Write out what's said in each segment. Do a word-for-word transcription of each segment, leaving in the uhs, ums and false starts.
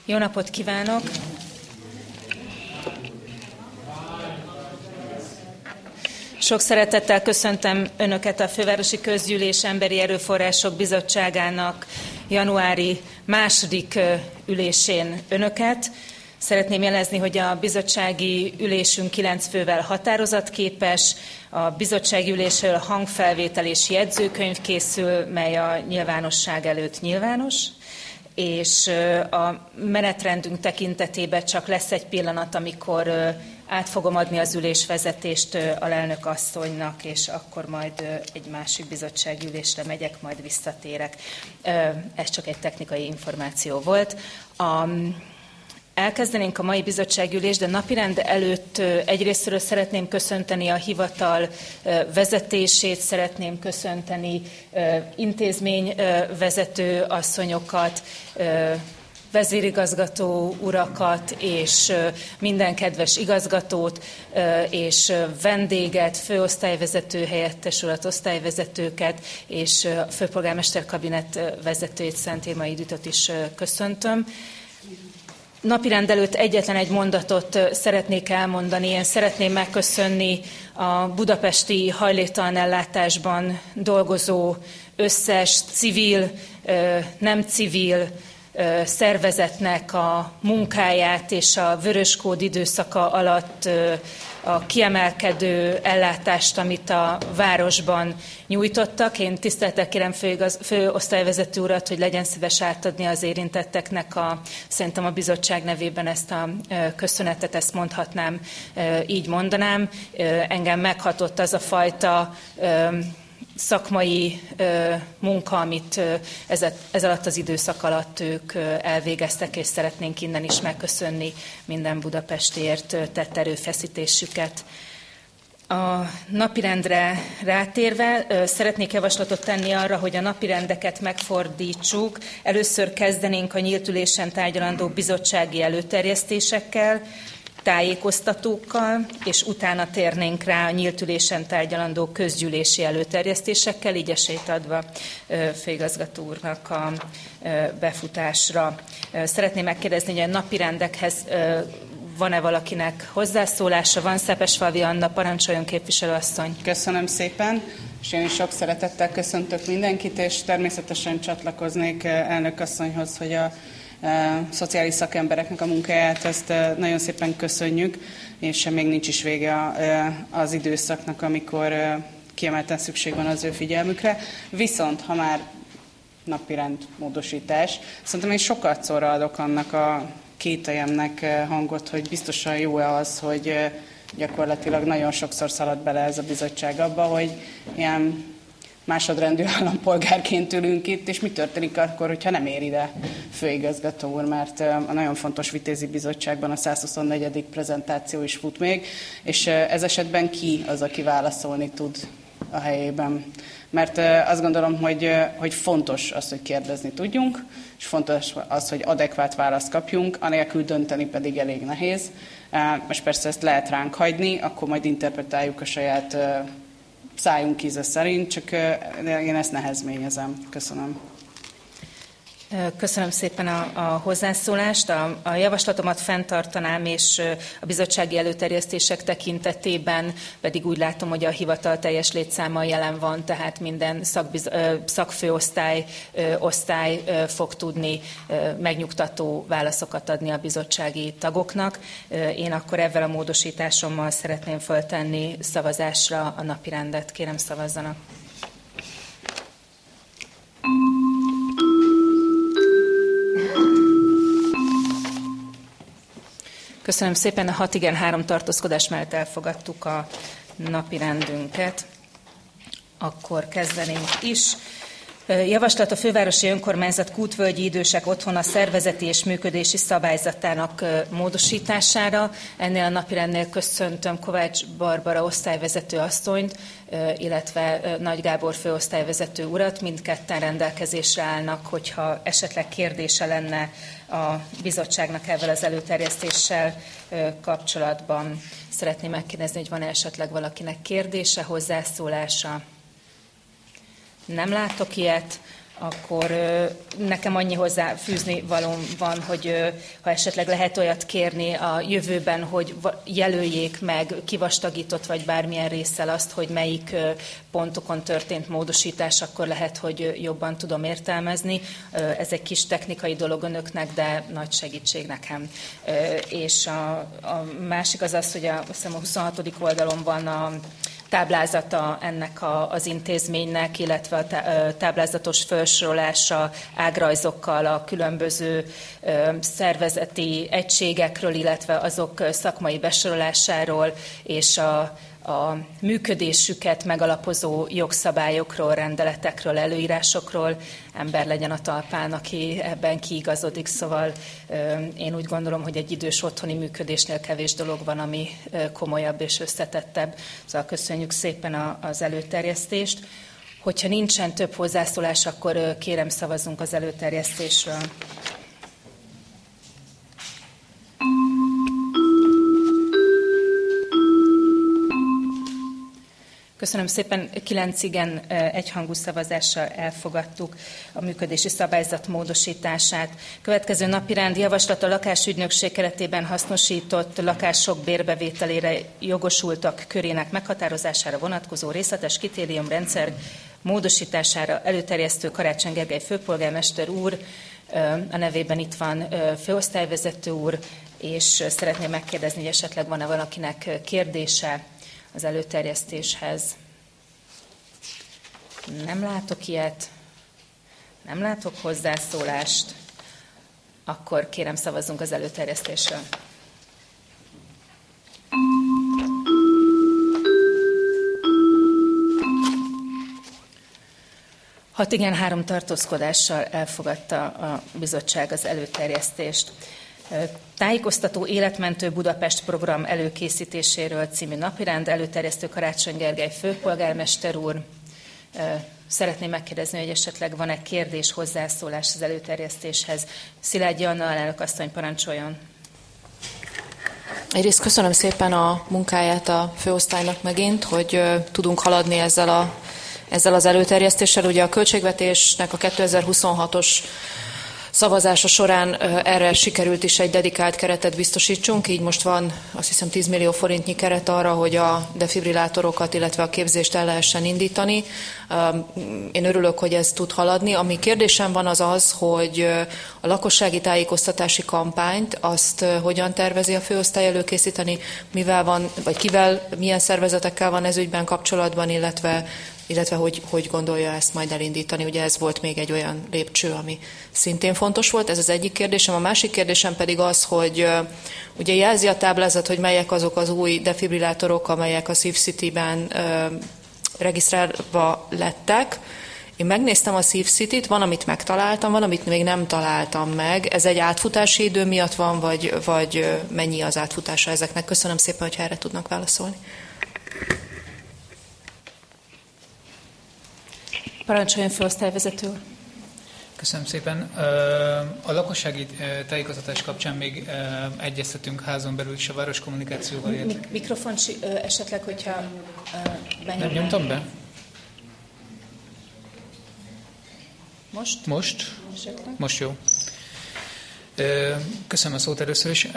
Jó napot kívánok! Sok szeretettel köszöntöm Önöket a Fővárosi Közgyűlés Emberi Erőforrások Bizottságának januári második ülésén Önöket. Szeretném jelezni, hogy a bizottsági ülésünk kilenc fővel határozatképes, a bizottsági ülésről hangfelvétel és jegyzőkönyv készül, mely a nyilvánosság előtt nyilvános, és a menetrendünk tekintetében csak lesz egy pillanat, amikor át fogom adni az ülésvezetést alelnök asszonynak, és akkor majd egy másik bizottsági ülésre megyek, majd visszatérek. Ez csak egy technikai információ volt. A Elkezdenénk a mai bizottságülést, de napirend előtt egyrésztről szeretném köszönteni a hivatal vezetését, szeretném köszönteni intézményvezető asszonyokat, vezérigazgató urakat és minden kedves igazgatót és vendéget, főosztályvezető helyettes urat, osztályvezetőket és a főpolgármester kabinet vezetőjét, Szent Irmai Juditot is köszöntöm. Napirend előtt egyetlen egy mondatot szeretnék elmondani. Én szeretném megköszönni a budapesti hajléktalanellátásban dolgozó összes civil, nem civil szervezetnek a munkáját és a vöröskód időszaka alatt a kiemelkedő ellátást, amit a városban nyújtottak. Én tisztelettel kérem főigaz, főosztályvezető urat, hogy legyen szíves átadni az érintetteknek a, szerintem a bizottság nevében ezt a köszönetet, ezt mondhatnám, így mondanám. Engem meghatott az a fajta szakmai ö, munka, amit ö, ez, ez alatt az időszak alatt ők ö, elvégeztek, és szeretnénk innen is megköszönni minden budapestiért ö, tett erőfeszítésüket. A napirendre rátérve ö, szeretnék javaslatot tenni arra, hogy a napirendeket megfordítsuk. Először kezdenénk a nyílt ülésen tárgyalandó bizottsági előterjesztésekkel, tájékoztatókkal, és utána térnénk rá a nyílt ülésen tárgyalandó közgyűlési előterjesztésekkel, így esélyt adva főigazgató úrnak a befutásra. Szeretném megkérdezni, hogy a napirendekhez van-e valakinek hozzászólása? Van. Szepesfalvi Anna, parancsoljon, képviselőasszony. Köszönöm szépen, és én is sok szeretettel köszöntök mindenkit, és természetesen csatlakoznék elnökasszonyhoz, hogy a szociális szakembereknek a munkáját, ezt nagyon szépen köszönjük, és még nincs is vége az időszaknak, amikor kiemelten szükség van az ő figyelmükre. Viszont, ha már napirend módosítás, szerintem én sokat szóra adok annak a kételyemnek hangot, hogy biztosan jó-e az, hogy gyakorlatilag nagyon sokszor szalad bele ez a bizottság abba, hogy ilyen másodrendű állampolgárként ülünk itt, és mi történik akkor, hogyha nem ér ide főigazgató úr, mert a nagyon fontos Vitézi Bizottságban a százhuszonnegyedik prezentáció is fut még, és ez esetben ki az, aki válaszolni tud a helyében. Mert azt gondolom, hogy, hogy fontos az, hogy kérdezni tudjunk, és fontos az, hogy adekvát választ kapjunk, anélkül dönteni pedig elég nehéz. Most persze ezt lehet ránk hagyni, akkor majd interpretáljuk a saját szájunk íze szerint, csak én ezt nehezményezem. Köszönöm. Köszönöm szépen a, a hozzászólást. A, a javaslatomat fenntartanám, és a bizottsági előterjesztések tekintetében pedig úgy látom, hogy a hivatal teljes létszámmal jelen van, tehát minden szakbiz, szakfőosztály osztály fog tudni megnyugtató válaszokat adni a bizottsági tagoknak. Én akkor ezzel a módosításommal szeretném föltenni szavazásra a napirendet. Kérem, szavazzanak. Köszönöm szépen, a hat igen, három tartózkodás mellett elfogadtuk a napi rendünket. Akkor kezdenénk is. Javaslat a Fővárosi Önkormányzat Kútvölgyi Idősek Otthona szervezeti és működési szabályzatának módosítására. Ennél a napirendnél köszöntöm Kovács Barbara osztályvezető asszonyt, illetve Nagy Gábor főosztályvezető urat. Mindketten rendelkezésre állnak, hogyha esetleg kérdése lenne a bizottságnak ezzel az előterjesztéssel kapcsolatban. Szeretném megkérdezni, hogy van esetleg valakinek kérdése, hozzászólása. Nem látok ilyet, akkor nekem annyi hozzáfűzni valóm van, hogy ha esetleg lehet olyat kérni a jövőben, hogy jelöljék meg kivastagított vagy bármilyen résszel azt, hogy melyik pontokon történt módosítás, akkor lehet, hogy jobban tudom értelmezni. Ez egy kis technikai dolog önöknek, de nagy segítség nekem. És a, a másik az az, hogy a, azt hiszem a huszonhatodik oldalon van a táblázata ennek a, az intézménynek, illetve a táblázatos felsorolása ágrajzokkal a különböző szervezeti egységekről, illetve azok szakmai besorolásáról és a, a működésüket megalapozó jogszabályokról, rendeletekről, előírásokról. Ember legyen a talpán, aki ebben kiigazodik, szóval én úgy gondolom, hogy egy idős otthoni működésnél kevés dolog van, ami komolyabb és összetettebb. Szóval köszönjük szépen az előterjesztést. Hogyha nincsen több hozzászólás, akkor kérem szavazzunk az előterjesztésről. Köszönöm szépen, kilenc igen egyhangú szavazással elfogadtuk a működési szabályzat módosítását. Következő napirendi javaslat a lakásügynökség keretében hasznosított lakások bérbevételére jogosultak körének meghatározására vonatkozó részletes kritériumrendszer módosítására előterjesztő Karácsony Gergely főpolgármester úr, a nevében itt van főosztályvezető úr, és szeretném megkérdezni, hogy esetleg van-e valakinek kérdése az előterjesztéshez. Nem látok ilyet, nem látok hozzászólást, akkor kérem szavazzunk az előterjesztésről. Hat igen, három tartózkodással elfogadta a bizottság az előterjesztést. Tájékoztató életmentő Budapest program előkészítéséről című napirend, előterjesztő Karácsony Gergely főpolgármester úr. Szeretném megkérdezni, hogy esetleg van-e kérdés, hozzászólás az előterjesztéshez. Szilágyi Anna alelnök asszony, parancsoljon. Egyrészt köszönöm szépen a munkáját a főosztálynak megint, hogy tudunk haladni ezzel, a, ezzel az előterjesztéssel. Ugye a költségvetésnek a kétezer-huszonhatos szavazása során erre sikerült is egy dedikált keretet biztosítsunk, így most van azt hiszem tíz millió forintnyi keret arra, hogy a defibrilátorokat, illetve a képzést el lehessen indítani. Én örülök, hogy ez tud haladni. Ami kérdésem van az az, hogy a lakossági tájékoztatási kampányt azt hogyan tervezi a főosztály előkészíteni, mivel van, vagy kivel, milyen szervezetekkel van ez ügyben kapcsolatban, illetve illetve hogy, hogy gondolja ezt majd elindítani. Ugye ez volt még egy olyan lépcső, ami szintén fontos volt. Ez az egyik kérdésem. A másik kérdésem pedig az, hogy uh, ugye jelzi a táblázat, hogy melyek azok az új defibrillátorok, amelyek a SafeCity-ben uh, regisztrálva lettek. Én megnéztem a SafeCity-t, van, amit megtaláltam, van, amit még nem találtam meg. Ez egy átfutási idő miatt van, vagy, vagy uh, mennyi az átfutása ezeknek? Köszönöm szépen, hogyha erre tudnak válaszolni. Parancsoljon főosztályvezető úr. Köszönöm szépen. A lakossági tájékoztatás kapcsán még egyeztetünk házon belül is a városkommunikációval. Mik- mikrofon esetleg, hogyha benyomnám. Nem nyomtam be? Most? Most? Esetleg? Most jó. Köszönöm a szót először is.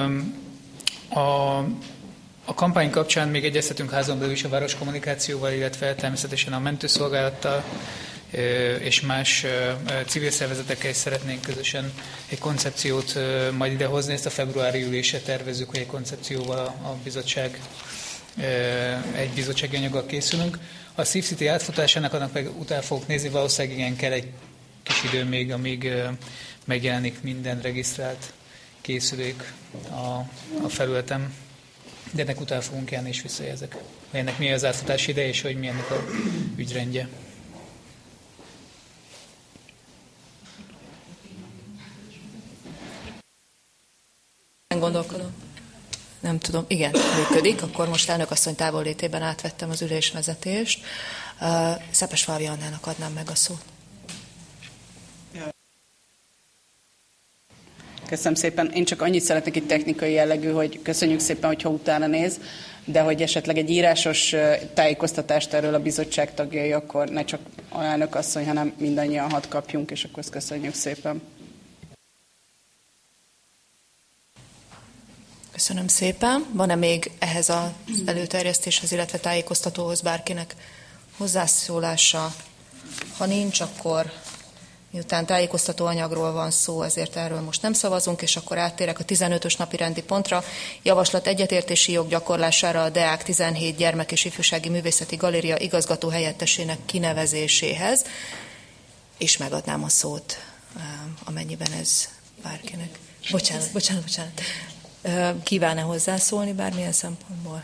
A A kampány kapcsán még egyeztetünk házon belül is a városkommunikációval, illetve természetesen a mentőszolgálattal és más civil szervezetekkel is szeretnénk közösen egy koncepciót majd idehozni. Ezt a februári ülésre tervezzük, hogy egy koncepcióval a bizottság, egy bizottsági anyaggal készülünk. A SafeCity átfutásának annak meg utána fogok nézni, valószínűleg igen kell egy kis idő még, amíg megjelenik minden regisztrált készülék a, a felületen. De ennek utána fogunk járni és visszajelzek. Ennek mi az átfutási ideje, és hogy mi ennek a ügyrendje. Gondolkodom. Nem tudom. Igen, működik. Akkor most elnökasszony távollétében átvettem az ülésvezetést. Szepesfalvi Annának adnám meg a szót. Köszönöm szépen. Én csak annyit szeretnék itt technikai jellegű, hogy köszönjük szépen, hogyha utána néz, de hogy esetleg egy írásos tájékoztatást erről a bizottság tagjai, akkor ne csak alelnök asszony, hanem mindannyian hadd kapjunk, és akkor ezt köszönjük szépen. Köszönöm szépen. Van-e még ehhez az előterjesztéshez, illetve tájékoztatóhoz bárkinek hozzászólása? Ha nincs, akkor miután tájékoztató anyagról van szó, ezért erről most nem szavazunk, és akkor áttérek a tizenötös napi rendi pontra. Javaslat egyetértési jog gyakorlására a Deák tizenhét gyermek- és ifjúsági művészeti galéria igazgató helyettesének kinevezéséhez, és megadnám a szót, amennyiben ez bárkinek. Bocsánat, bocsánat, bocsánat. Kíván-e hozzászólni bármilyen szempontból?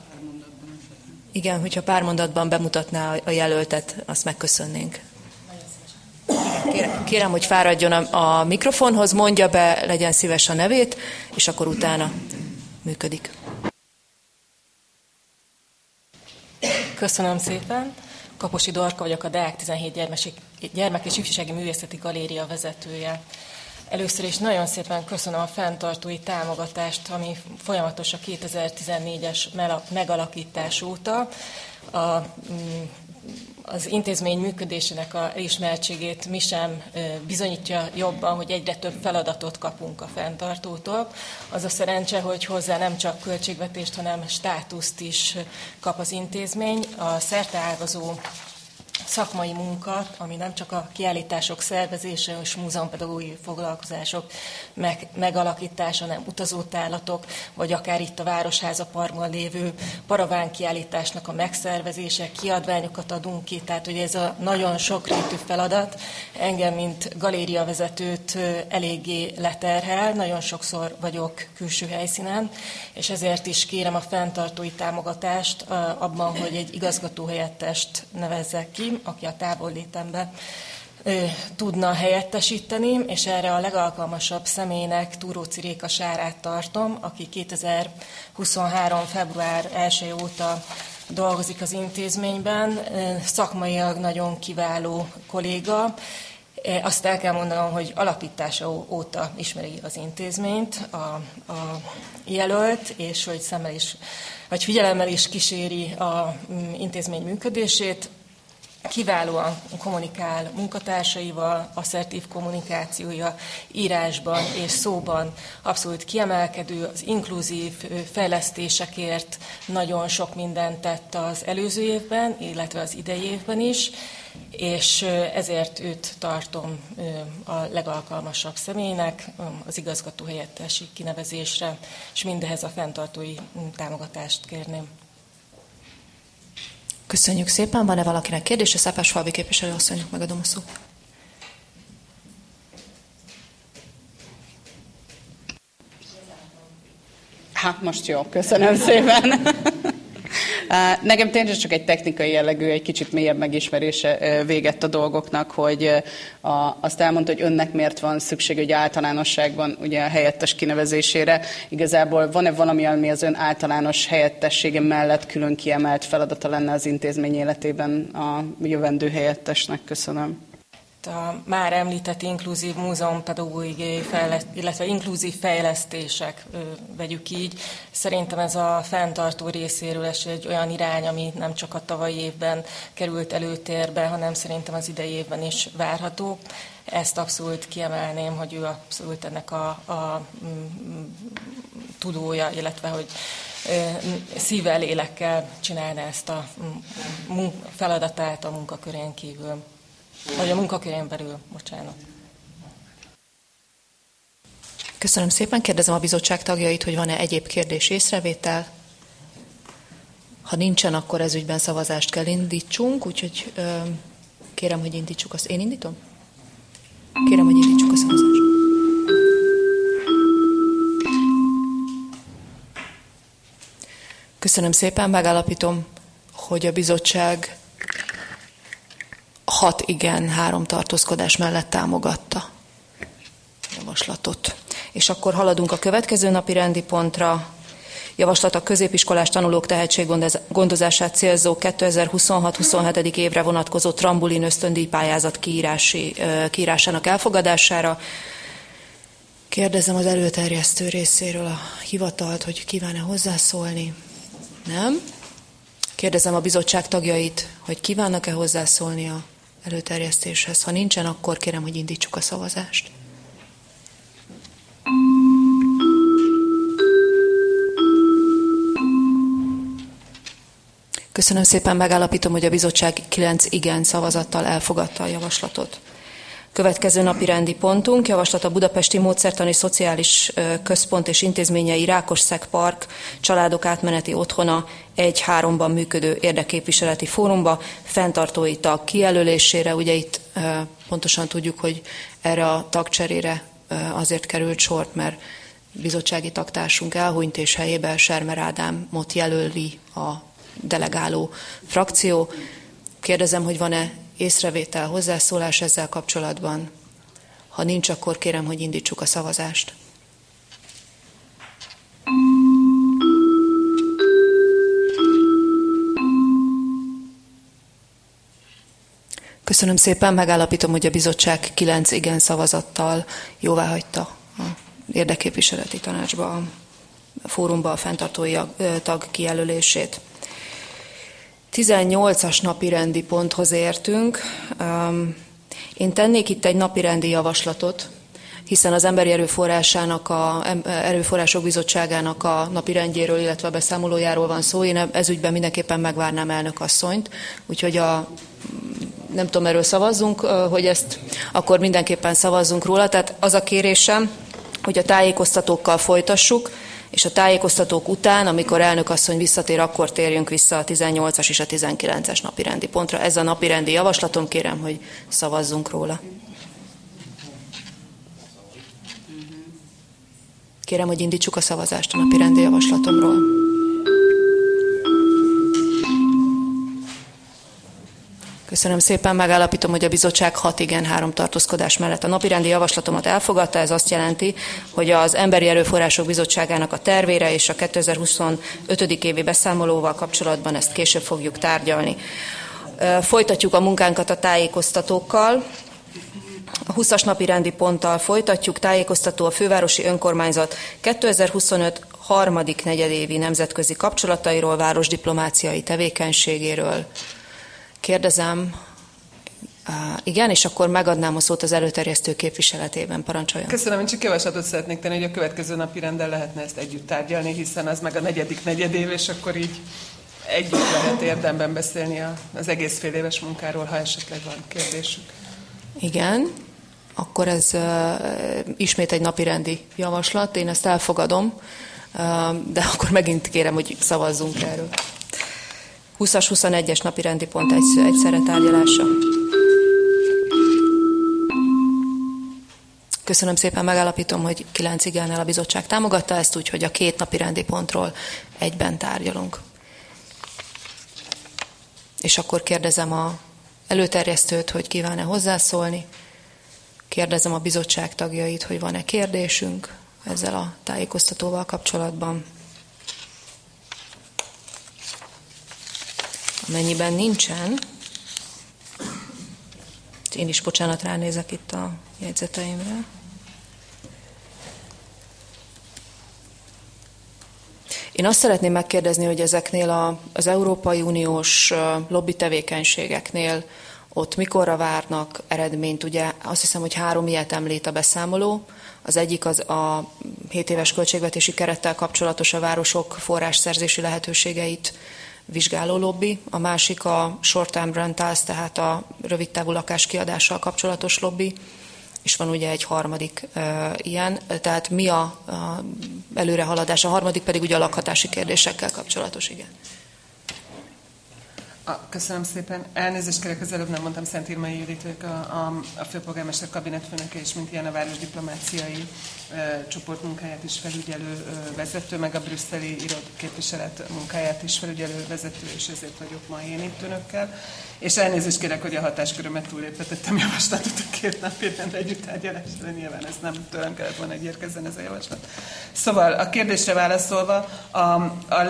Igen, hogyha pár mondatban bemutatná a jelöltet, azt megköszönnénk. Kérem, kérem, hogy fáradjon a, a mikrofonhoz, mondja be, legyen szíves a nevét, és akkor utána működik. Köszönöm szépen. Kaposi Dorka vagyok, a Deák tizenhét gyermek- és ifjúsági művészeti galéria vezetője. Először is nagyon szépen köszönöm a fenntartói támogatást, ami folyamatos a kétezer-tizennégyes megalakítás óta. A, az intézmény működésének a ismertségét mi sem bizonyítja jobban, hogy egyre több feladatot kapunk a fenntartótól. Az a szerencse, hogy hozzá nem csak költségvetést, hanem státuszt is kap az intézmény. A szerteágazó szakmai munka, ami nem csak a kiállítások szervezése és múzeumpedagógiai foglalkozások meg, megalakítása, hanem utazótárlatok, vagy akár itt a Városháza Parkban lévő paraván kiállításnak a megszervezése, kiadványokat adunk ki, tehát hogy ez a nagyon sokrétű feladat engem, mint galériavezetőt eléggé leterhel, nagyon sokszor vagyok külső helyszínen, és ezért is kérem a fenntartói támogatást abban, hogy egy igazgatóhelyettest nevezzek ki, aki a távollétemben tudna helyettesíteni, és erre a legalkalmasabb személynek Túróczi Réka Sárát tartom, aki kétezer-huszonhárom. február elseje óta dolgozik az intézményben, szakmailag nagyon kiváló kolléga. Azt el kell mondanom, hogy alapítása óta ismeri az intézményt a, a jelölt, és hogy szemmel is, vagy figyelemmel is kíséri az intézmény működését. Kiválóan kommunikál munkatársaival, asszertív kommunikációja írásban és szóban abszolút kiemelkedő, az inkluzív fejlesztésekért nagyon sok mindent tett az előző évben, illetve az idei évben is, és ezért őt tartom a legalkalmasabb személynek az igazgató helyettesi kinevezésre, és mindehez a fenntartói támogatást kérném. Köszönjük szépen. Van-e valakinek kérdése? Szápás-Falvi képviselő asszonynak megadom a szót. Hát most jó, köszönöm szépen. Nekem tényleg csak egy technikai jellegű, egy kicsit mélyebb megismerése végett a dolgoknak, hogy a, azt elmondta, hogy önnek miért van szüksége hogy általánosságban ugye a helyettes kinevezésére. Igazából van-e valami, ami az ön általános helyettessége mellett külön kiemelt feladata lenne az intézmény életében a jövendő helyettesnek? Köszönöm. A már említett inkluzív múzeumpedagógiai fejleszt, illetve inkluzív fejlesztések, vegyük így. Szerintem ez a fenntartó részéről es egy olyan irány, ami nem csak a tavalyi évben került előtérbe, hanem szerintem az idei évben is várható. Ezt abszolút kiemelném, hogy ő abszolút ennek a, a tudója, illetve hogy szívvel, lélekkel csinálna ezt a feladatát a munkakörén kívül. Vagy a munkakörén belül, bocsánat. Köszönöm szépen. Kérdezem a bizottság tagjait, hogy van-e egyéb kérdés, észrevétel. Ha nincsen, akkor ez ügyben szavazást kell indítsunk, úgyhogy ö, kérem, hogy indítsuk azt. Én indítom? Kérem, hogy indítsuk a szavazást. Köszönöm szépen. Megállapítom, hogy a bizottság hat igen, három tartózkodás mellett támogatta a javaslatot. És akkor haladunk a következő napi rendi pontra. Javaslat a középiskolás tanulók tehetséggondozását célzó kétezer-huszonhat huszonhetedik évre vonatkozó trambulin ösztöndíj pályázat kiírási, kiírásának elfogadására. Kérdezem az előterjesztő részéről a hivatalt, hogy kíván-e hozzászólni. Nem? Kérdezem a bizottság tagjait, hogy kívánnak-e hozzászólni a előterjesztéshez. Ha nincsen, akkor kérem, hogy indítsuk a szavazást. Köszönöm szépen, megállapítom, hogy a bizottság kilenc igen szavazattal elfogadta a javaslatot. Következő napi rendi pontunk, javaslat a Budapesti Módszertani Szociális Központ és Intézményei Rákosszeg Park Családok Átmeneti Otthona egy háromban működő érdekképviseleti fórumba fenntartói tag kijelölésére. Ugye itt pontosan tudjuk, hogy erre a tagcserére azért került sort, mert bizottsági tagtársunk elhunyt, és helyében Sermer Ádámot jelöli a delegáló frakció. Kérdezem, hogy van-e észrevétel, hozzászólás ezzel kapcsolatban? Ha nincs, akkor kérem, hogy indítsuk a szavazást. Köszönöm szépen, megállapítom, hogy a bizottság kilenc igen szavazattal jóváhagyta a érdekképviseleti tanácsba, a fórumba a fenntartói tag kijelölését. tizennyolcas napi rendi ponthoz értünk. Én tennék itt egy napi rendi javaslatot, hiszen az Emberi Erőforrásának a, Erőforrások Bizottságának a napi rendjéről, illetve a beszámolójáról van szó. Én ezügyben mindenképpen megvárnám elnök asszonyt, úgyhogy a, nem tudom, erről szavazzunk, hogy ezt akkor mindenképpen szavazzunk róla. Tehát az a kérésem, hogy a tájékoztatókkal folytassuk, és a tájékoztatók után, amikor elnök asszony visszatér, akkor térjünk vissza a tizennyolcas és a tizenkilences napi rendi pontra. Ez a napi rendi javaslatom, kérem, hogy szavazzunk róla. Kérem, hogy indítsuk a szavazást a napi rendi javaslatomról. Köszönöm szépen, megállapítom, hogy a bizottság hat igen, három tartózkodás mellett a napirendi javaslatomat elfogadta. Ez azt jelenti, hogy az Emberi Erőforrások Bizottságának a tervére és a kétezer-huszonötödik évi beszámolóval kapcsolatban ezt később fogjuk tárgyalni. Folytatjuk a munkánkat a tájékoztatókkal. A húszas napi rendi ponttal folytatjuk. Tájékoztató a fővárosi önkormányzat kétezer-huszonöt harmadik negyedévi nemzetközi kapcsolatairól, városdiplomáciai tevékenységéről. Kérdezem, uh, igen, és akkor megadnám a szót az előterjesztő képviseletében. Parancsoljon. Köszönöm, én csak javaslatot szeretnék tenni, hogy a következő napi rendel lehetne ezt együtt tárgyalni, hiszen az meg a negyedik negyedév, és akkor így együtt lehet érdemben beszélni az egész fél éves munkáról, ha esetleg van kérdésük. Igen, akkor ez uh, ismét egy napirendi javaslat, én ezt elfogadom, uh, de akkor megint kérem, hogy szavazzunk erről. húszas huszonegyes napi rendi pont egy, egyszerre tárgyalása. Köszönöm szépen, megállapítom, hogy kilenc igennel a bizottság támogatta ezt, úgyhogy a két napi rendi pontról egyben tárgyalunk. És akkor kérdezem a előterjesztőt, hogy kíván-e hozzászólni. Kérdezem a bizottság tagjait, hogy van-e kérdésünk ezzel a tájékoztatóval kapcsolatban. Amennyiben nincsen, én is, bocsánat, ránézek itt a jegyzeteimre. Én azt szeretném megkérdezni, hogy ezeknél a, az Európai Uniós lobby tevékenységeknél ott mikorra várnak eredményt? Ugye azt hiszem, hogy három ilyet említ a beszámoló. Az egyik az a hét éves költségvetési kerettel kapcsolatos, a városok forrásszerzési lehetőségeit vizsgáló lobby, a másik a short-term rentals, tehát a rövidtávú lakáskiadással kapcsolatos lobby, és van ugye egy harmadik e, ilyen, tehát mi a, a előrehaladás, a harmadik pedig ugye a lakhatási kérdésekkel kapcsolatos, igen. A, köszönöm szépen. Elnézést kérek, az előbb nem mondtam, Szent Irmai Judit vagyok, a, a, a főpolgármester kabinetfőnöke, és mint ilyen a városdiplomáciai e, csoport munkáját is felügyelő e, vezető, meg a brüsszeli irod képviselet munkáját is felügyelő vezető, és ezért vagyok ma én itt önökkel. És elnézést kérek, hogy a hatáskörömet túllépve tettem javaslatot a két napi rend együtt tárgyalásra, de nyilván ez nem tőlem kellett volna, hogy érkezzen ez a javaslat. Szóval a kérdésre válaszolva, a, a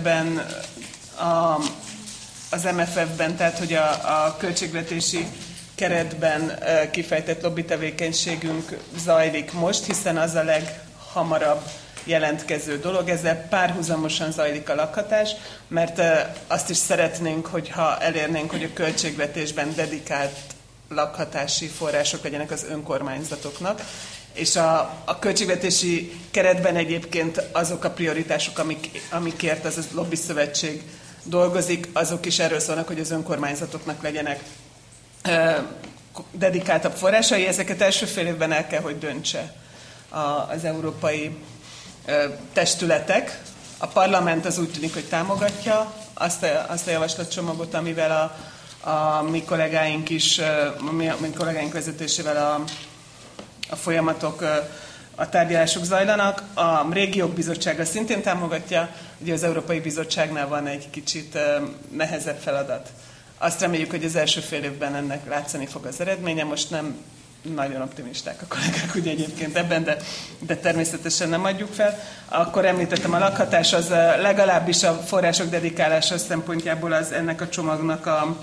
legerőteljesebben A, az em ef ef-ben, tehát hogy a, a költségvetési keretben kifejtett lobby tevékenységünk zajlik most, hiszen az a leghamarabb jelentkező dolog. Ezzel párhuzamosan zajlik a lakhatás, mert azt is szeretnénk, hogyha elérnénk, hogy a költségvetésben dedikált lakhatási források legyenek az önkormányzatoknak, és a, a költségvetési keretben egyébként azok a prioritások, amik, amikért az a lobby szövetség dolgozik, azok is erről szólnak, hogy az önkormányzatoknak legyenek e, dedikáltabb forrásai. Ezeket első fél évben el kell, hogy döntse a, az európai e, testületek. A parlament az úgy tűnik, hogy támogatja azt a, azt a javaslatcsomagot, amivel a, a mi kollégáink is, a mi, a mi kollégáink vezetésével a, a folyamatok, a tárgyalások zajlanak. A régiók bizottsága szintén támogatja, ugye az Európai Bizottságnál van egy kicsit nehezebb feladat. Azt reméljük, hogy az első fél évben ennek látszani fog az eredménye. Most nem nagyon optimisták a kollégák ugye egyébként ebben, de, de természetesen nem adjuk fel. Akkor említettem, a lakhatás az legalábbis a források dedikálása szempontjából az ennek a csomagnak a,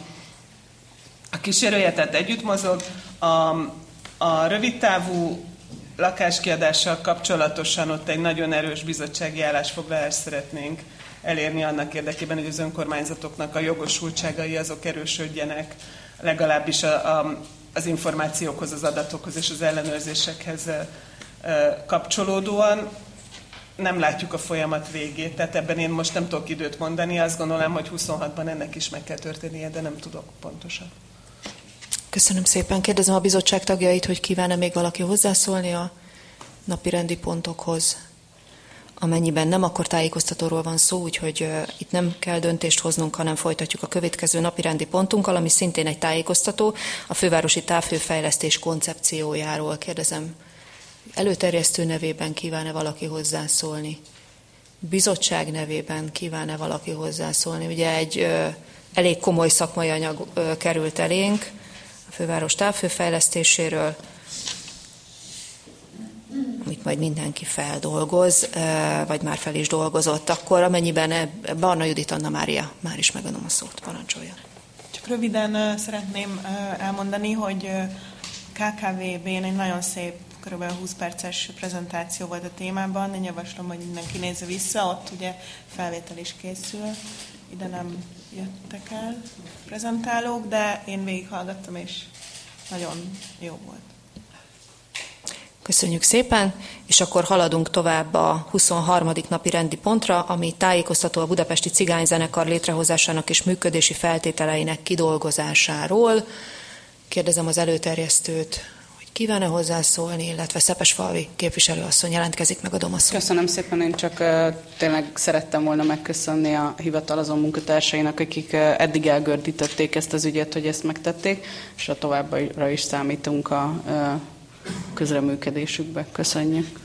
a kísérője, tehát együtt mozog. A, a rövidtávú lakáskiadással kapcsolatosan ott egy nagyon erős bizottsági állásfoglalást szeretnénk elérni annak érdekében, hogy az önkormányzatoknak a jogosultságai azok erősödjenek, legalábbis a, a, az információkhoz, az adatokhoz és az ellenőrzésekhez kapcsolódóan. Nem látjuk a folyamat végét, tehát ebben én most nem tudok időt mondani, azt gondolom, hogy huszonhatban ennek is meg kell történnie, de nem tudok pontosan. Köszönöm szépen. Kérdezem a bizottság tagjait, hogy kíván-e még valaki hozzászólni a napirendi pontokhoz. Amennyiben nem, akkor tájékoztatóról van szó, úgyhogy uh, itt nem kell döntést hoznunk, hanem folytatjuk a következő napirendi pontunkkal, ami szintén egy tájékoztató, a fővárosi távhőfejlesztés koncepciójáról. Kérdezem, előterjesztő nevében kíván-e valaki hozzászólni? Bizottság nevében kíván-e valaki hozzászólni? Ugye egy uh, elég komoly szakmai anyag uh, került elénk a főváros távhőfejlesztéséről, amit majd mindenki feldolgoz, vagy már fel is dolgozott, akkor amennyiben Barna Judit, Anna Mária, már is megadom a szót, parancsoljon. Csak röviden szeretném elmondani, hogy ká ká vé bén egy nagyon szép, kb. húsz perces prezentáció volt a témában. Én javaslom, hogy mindenki nézze vissza, ott ugye felvétel is készül. Ide nem jöttek el prezentálók, de én végighallgattam, és nagyon jó volt. Köszönjük szépen, és akkor haladunk tovább a huszonharmadik napi rendi pontra, ami tájékoztató a Budapesti Cigányzenekar létrehozásának és működési feltételeinek kidolgozásáról. Kérdezem az előterjesztőt, hogy kíván-e hozzászólni, illetve Szepesfalvi képviselőasszony jelentkezik, megadom a szót. Köszönöm szépen, én csak uh, tényleg szerettem volna megköszönni a hivatalazó munkatársainak, akik uh, eddig elgördítették ezt az ügyet, hogy ezt megtették, és a továbbra is számítunk a uh, közreműködésükbe. Köszönjük.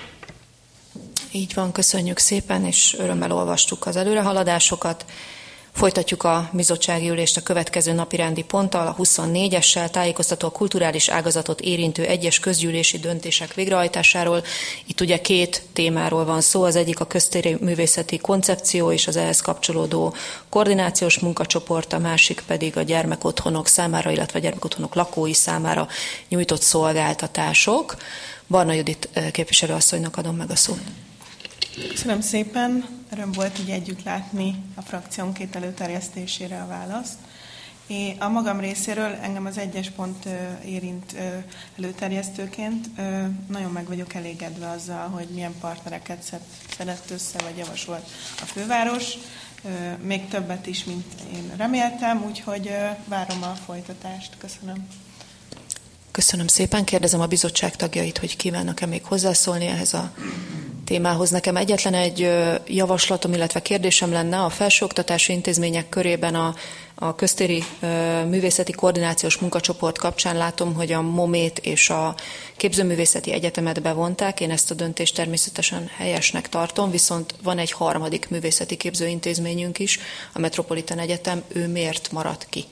Így van, köszönjük szépen, és örömmel olvastuk az előrehaladásokat. Folytatjuk a bizottsági ülést a következő napirendi ponttal, a huszonnégyessel, tájékoztató a kulturális ágazatot érintő egyes közgyűlési döntések végrehajtásáról. Itt ugye két témáról van szó, az egyik a köztéri művészeti koncepció és az ehhez kapcsolódó koordinációs munkacsoport, a másik pedig a gyermekotthonok számára, illetve a gyermekotthonok lakói számára nyújtott szolgáltatások. Barna Judit képviselőasszonynak adom meg a szót. Köszönöm szépen, öröm volt így együtt látni a frakción két előterjesztésére a választ. Én a magam részéről engem az egyes pont érint előterjesztőként. Nagyon meg vagyok elégedve azzal, hogy milyen partnereket szedett össze, vagy javasolt a főváros. Még többet is, mint én reméltem, úgyhogy várom a folytatást. Köszönöm. Köszönöm szépen. Kérdezem a bizottság tagjait, hogy kívánnak-e még hozzászólni ehhez a témához. Nekem egyetlen egy javaslatom, illetve kérdésem lenne a felsőoktatási intézmények körében a, a köztéri művészeti koordinációs munkacsoport kapcsán látom, hogy a momét és a képzőművészeti egyetemet bevonták. Én ezt a döntést természetesen helyesnek tartom, viszont van egy harmadik művészeti képzőintézményünk is, a Metropolitan Egyetem, ő miért maradt ki?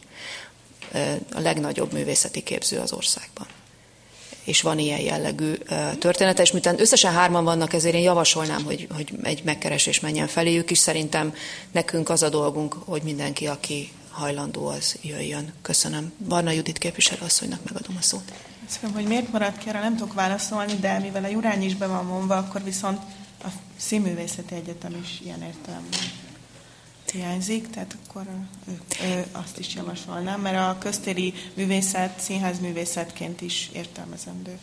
A legnagyobb művészeti képző az országban. És van ilyen jellegű története, és miután összesen hárman vannak, ezért én javasolnám, hogy, hogy egy megkeresés menjen feléjük is. Szerintem nekünk az a dolgunk, hogy mindenki, aki, hajlandó, az jöjjön. Köszönöm. Barna Judit képviselőasszonynak megadom a szót. Szóval, hogy miért maradt ki, arra nem tudok válaszolni, de mivel a Jurányi is be van mondva, akkor viszont a Színművészeti Egyetem is ilyen értelemben hiányzik, tehát akkor ő, ő azt is javasolnám, mert a köztéri művészet színházművészetként is értelmezendő.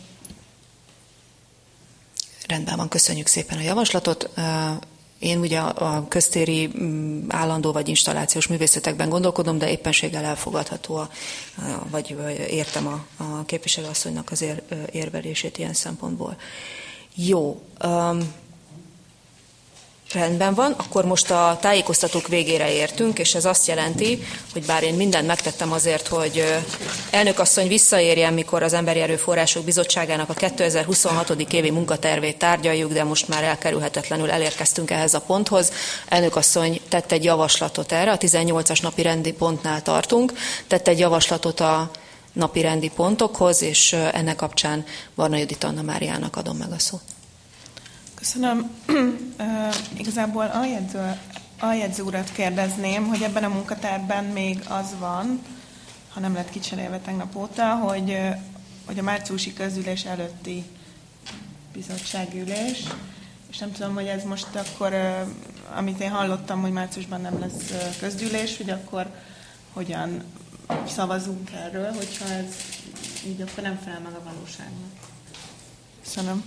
Rendben van, köszönjük szépen a javaslatot. Én ugye a köztéri állandó vagy installációs művészetekben gondolkodom, de éppenséggel elfogadható, a, vagy értem a, a képviselőasszonynak az ér, érvelését ilyen szempontból. Jó. Um, Rendben van, akkor most a tájékoztatók végére értünk, és ez azt jelenti, hogy bár én mindent megtettem azért, hogy elnökasszony visszaérjen, mikor az Emberi Erőforrások Bizottságának a kétezer-huszonhat. évi munkatervét tárgyaljuk, de most már elkerülhetetlenül elérkeztünk ehhez a ponthoz. Elnökasszony tett egy javaslatot erre, a tizennyolcas napi rendi pontnál tartunk, tett egy javaslatot a napi rendi pontokhoz, és ennek kapcsán Barna Judit Anna Máriának adom meg a szót. Köszönöm. Uh, igazából aljegyző, aljegyző urat kérdezném, hogy ebben a munkatárban még az van, ha nem lett kicserélve tegnap óta, hogy, hogy a márciusi közgyűlés előtti bizottsági ülés, és nem tudom, hogy ez most akkor, uh, amit én hallottam, hogy márciusban nem lesz uh, közgyűlés, hogy akkor hogyan szavazunk erről, hogyha ez így akkor nem felel meg a valóságnak. Köszönöm.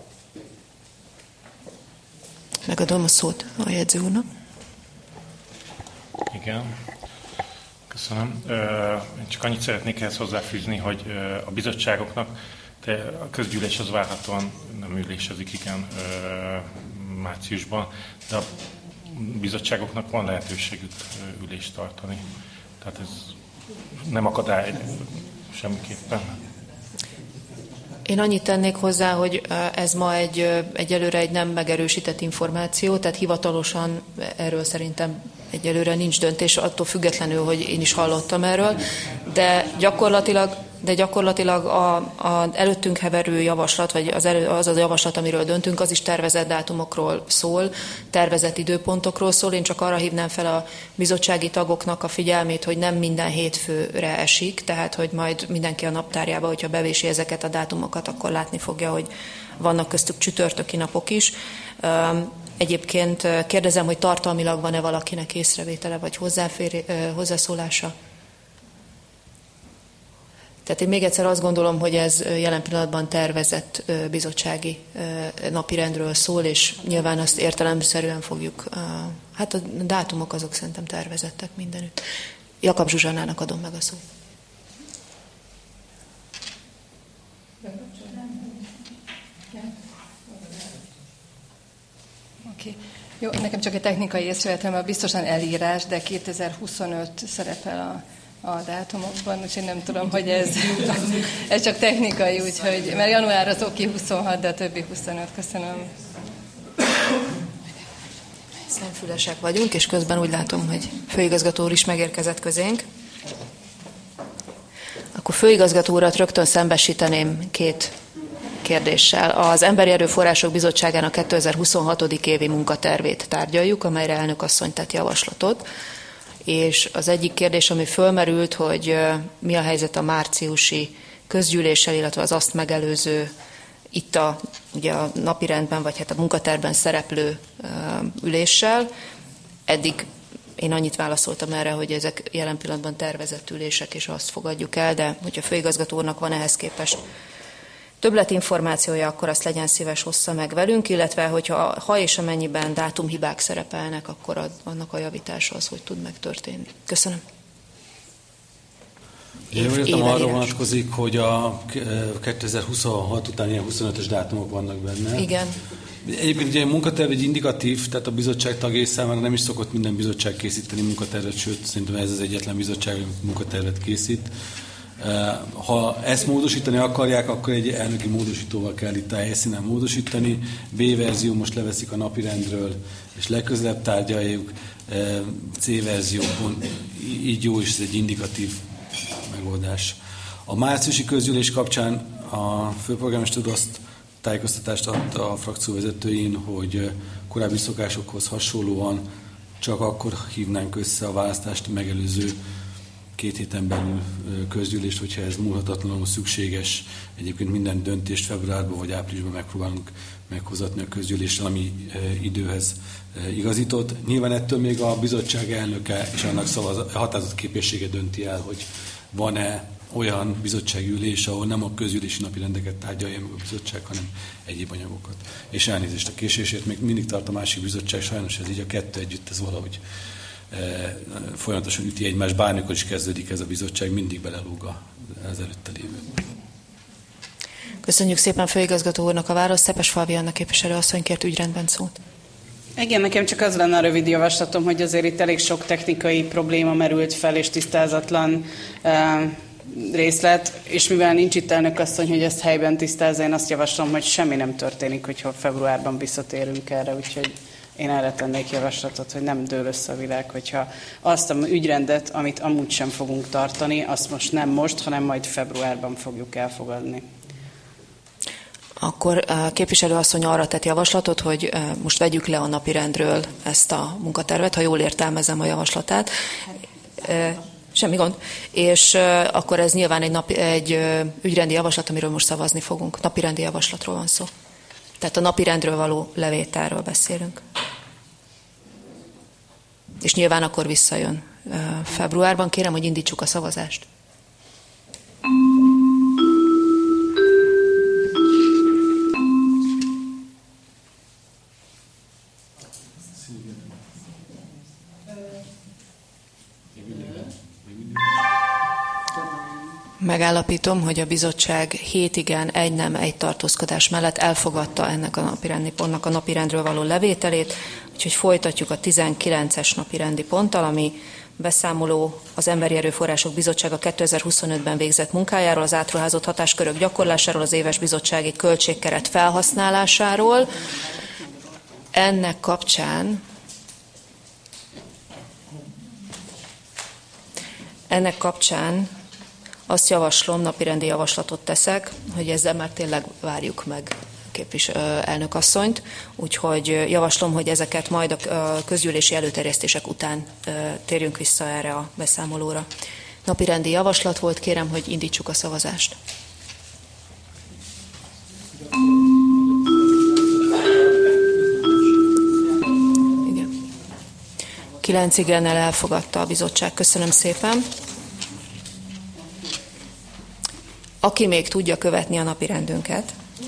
Megadom a szót a jegyző úrnak. Igen, köszönöm. Én csak annyit szeretnék ehhez hozzáfűzni, hogy a bizottságoknak, de a közgyűlés az várhatóan nem ülésezik, igen, márciusban, de a bizottságoknak van lehetőségük ülést tartani. Tehát ez nem akadály semmiképpen. Én annyit tennék hozzá, hogy ez ma egy, egyelőre egy nem megerősített információ, tehát hivatalosan erről szerintem egyelőre nincs döntés, attól függetlenül, hogy én is hallottam erről, de gyakorlatilag, de gyakorlatilag a, a előttünk heverő javaslat, vagy az, elő, az a javaslat, amiről döntünk, az is tervezett dátumokról szól, tervezett időpontokról szól. Én csak arra hívnám fel a bizottsági tagoknak a figyelmét, hogy nem minden hétfőre esik, tehát hogy majd mindenki a naptárjába, hogyha bevési ezeket a dátumokat, akkor látni fogja, hogy vannak köztük csütörtöki napok is. Egyébként kérdezem, hogy tartalmilag van-e valakinek észrevétele, vagy hozzáfér, hozzászólása? Tehát én még egyszer azt gondolom, hogy ez jelen pillanatban tervezett bizottsági napirendről szól, és nyilván azt értelemszerűen fogjuk, hát a dátumok azok szerintem tervezettek mindenütt. Jakab Zsuzsannának adom meg a szót. Okay. Jó, nekem csak egy technikai észrevétel, mert biztosan elírás, de kétezer-huszonöt szerepel a a dátumokban, úgyhogy nem tudom, hogy ez, ez csak technikai, úgyhogy, mert január az oké huszonhat, de a többi huszonöt. Köszönöm. Szemfülesek vagyunk, és közben úgy látom, hogy főigazgató úr is megérkezett közénk. Akkor főigazgató urat rögtön szembesíteném két kérdéssel. Az Emberi Erőforrások Bizottságának kétezer-huszonhat. évi munkatervét tárgyaljuk, amelyre elnök asszony tett javaslatot. És az egyik kérdés, ami fölmerült, hogy mi a helyzet a márciusi közgyűléssel, illetve az azt megelőző, itt a, ugye a napirendben, vagy hát a munkatervben szereplő üléssel. Eddig én annyit válaszoltam erre, hogy ezek jelen pillanatban tervezett ülések, és azt fogadjuk el, de hogyha a főigazgató úrnak van ehhez képest többletinformációja, akkor azt legyen szíves hossza meg velünk, illetve hogyha ha és amennyiben dátumhibák szerepelnek, akkor annak a javítása az, hogy tud megtörténni. Köszönöm. Én úgy értem, arra vonatkozik, hogy a kétezer-huszonhat után ilyen huszonötös dátumok vannak benne. Igen. Egyébként ugye a munkaterv egy indikatív, tehát a bizottság tagjai számára nem is szokott minden bizottság készíteni munkatervet, sőt, szerintem ez az egyetlen bizottság, ami munkatervet készít. Ha ezt módosítani akarják, akkor egy elnöki módosítóval kell itt a helyszínen módosítani. B-verzió most leveszik a napirendről, és legközelebb tárgyaljuk. C-verzióban így jó, és ez egy indikatív megoldás. A márciusi közgyűlés kapcsán a főpolgármester úr azt tájékoztatást adta a frakcióvezetőin, hogy korábbi szokásokhoz hasonlóan csak akkor hívnánk össze a választást megelőző két héten belül közgyűlést, hogyha ez múlhatatlanul szükséges. Egyébként minden döntést februárban vagy áprilisban megpróbálunk meghozatni a közgyűléssel, ami időhez igazított. Nyilván ettől még a bizottság elnöke és annak szavaz, határozott képessége dönti el, hogy van-e olyan bizottsági ülés, ahol nem a közgyűlési napirendeket tárgyalja meg a bizottság, hanem egyéb anyagokat. És elnézést a késésért, még mindig tart a másik bizottság, sajnos ez így a kettő együtt, ez valahogy e, folyamatosan üti egymást, bármikor is kezdődik ez a bizottság, mindig belelóg az előtte lévő. Köszönjük szépen főigazgató úrnak a választ. Szepes-Falvi Anna képviselő asszony kért ügyrendben szót. Igen, nekem csak az lenne a rövid javaslatom, hogy azért itt elég sok technikai probléma merült fel, és tisztázatlan uh, részlet, és mivel nincs itt elnök asszony, hogy ezt helyben tisztázza, én azt javaslom, hogy semmi nem történik, hogyha februárban visszatérünk erre, úgyhogy én erre tennék javaslatot, hogy nem dől össze a világ, hogyha azt a ügyrendet, amit amúgy sem fogunk tartani, azt most nem most, hanem majd februárban fogjuk elfogadni. Akkor a képviselő asszony arra tett javaslatot, hogy most vegyük le a napirendről ezt a munkatervet, ha jól értelmezem a javaslatát. Semmi gond. És akkor ez nyilván egy, napi, egy ügyrendi javaslat, amiről most szavazni fogunk. Napirendi javaslatról van szó. Tehát a napirendről való levételről beszélünk. És nyilván akkor visszajön februárban. Kérem, hogy indítsuk a szavazást. Megállapítom, hogy a bizottság hét igen, egy nem, egy tartózkodás mellett elfogadta ennek a napirendi pontnak a napirendről való levételét, úgyhogy folytatjuk a tizenkilences napirendi ponttal, ami beszámoló az Emberi Erőforrások Bizottsága kétezer-huszonötben végzett munkájáról, az átruházott hatáskörök gyakorlásáról, az éves bizottsági költségkeret felhasználásáról. Ennek kapcsán ennek kapcsán azt javaslom, napirendi javaslatot teszek, hogy ezzel már tényleg várjuk meg képviselő elnökasszonyt, úgyhogy javaslom, hogy ezeket majd a közgyűlési előterjesztések után térjünk vissza erre a beszámolóra. Napirendi javaslat volt, kérem, hogy indítsuk a szavazást. Igen. Kilenc igennel elfogadta a bizottság. Köszönöm szépen. Aki még tudja követni a napirendünket,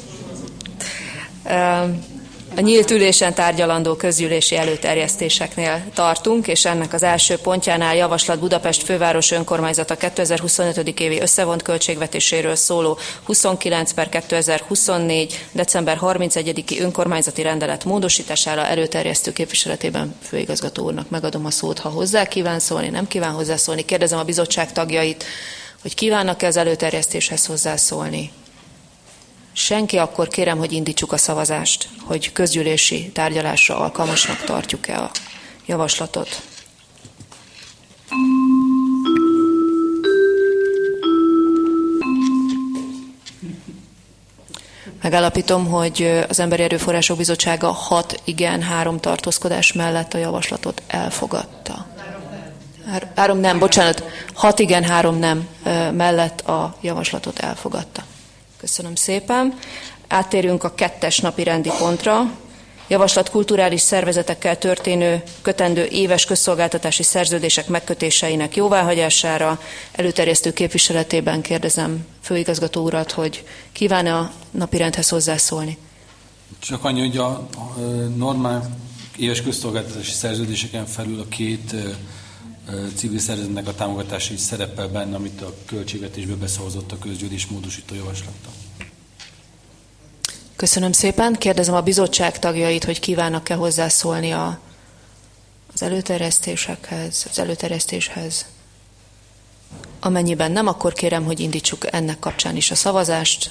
a nyílt ülésen tárgyalandó közgyűlési előterjesztéseknél tartunk, és ennek az első pontjánál javaslat Budapest főváros önkormányzata kétezer-huszonöt. évi összevont költségvetéséről szóló huszonkilenc per kétezer-huszonnégy. december harmincegyediki önkormányzati rendelet módosítására előterjesztő képviseletében főigazgató úrnak megadom a szót, ha hozzá kíván szólni, nem kíván hozzászólni. Kérdezem a bizottság tagjait, hogy kívánnak-e az előterjesztéshez hozzászólni. Senki, akkor kérem, hogy indítsuk a szavazást, hogy közgyűlési tárgyalásra alkalmasnak tartjuk-e a javaslatot. Megállapítom, hogy az Emberi Erőforrások Bizottsága hat igen, három tartózkodás mellett a javaslatot elfogadta. Három nem, bocsánat, hat igen, három nem mellett a javaslatot elfogadta. Köszönöm szépen. Áttérünk a kettes napi rendi pontra. Javaslat kulturális szervezetekkel történő kötendő éves közszolgáltatási szerződések megkötéseinek jóváhagyására. Előterjesztő képviseletében kérdezem főigazgató urat, hogy kíván-e a napirendhez hozzászólni. Csak annyi, hogy a normál éves közszolgáltatási szerződéseken felül a két civil szervezetnek a támogatása is szerepel benne, amit a költségvetésbe beszavazott a közgyűlés módosító javaslata. Köszönöm szépen. Kérdezem a bizottság tagjait, hogy kívánnak-e hozzászólni a, az előterjesztésekhez, az előterjesztéshez. Amennyiben nem, akkor kérem, hogy indítsuk ennek kapcsán is a szavazást.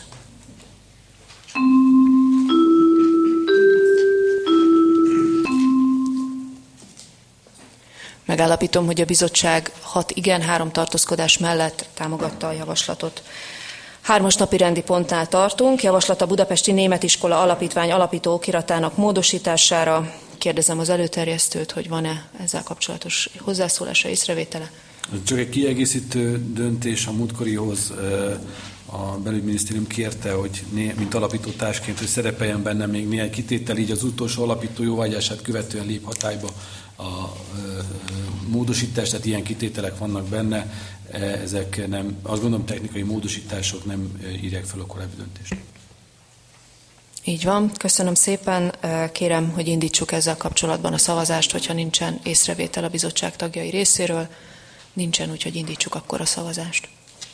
Megállapítom, hogy a bizottság hat igen, három tartózkodás mellett támogatta a javaslatot. Hármas napi rendi pontnál tartunk. Javaslat a Budapesti Német Iskola Alapítvány alapító okiratának módosítására. Kérdezem az előterjesztőt, hogy van-e ezzel kapcsolatos hozzászólása, észrevétele? Csak egy kiegészítő döntés a múltkorihoz. A belügyminisztérium kérte, hogy né, mint alapító társként, hogy szerepeljen benne még néhány kitétel, így az utolsó alapító jóvágyását követően lép hatályba a ö, módosítás, tehát ilyen kitételek vannak benne. Ezek nem, azt gondolom, technikai módosítások, nem írják fel a korábbi döntést. Így van, köszönöm szépen. Kérem, hogy indítsuk ezzel kapcsolatban a szavazást, hogyha nincsen észrevétel a bizottság tagjai részéről. Nincsen, úgyhogy indítsuk akkor a szavazást.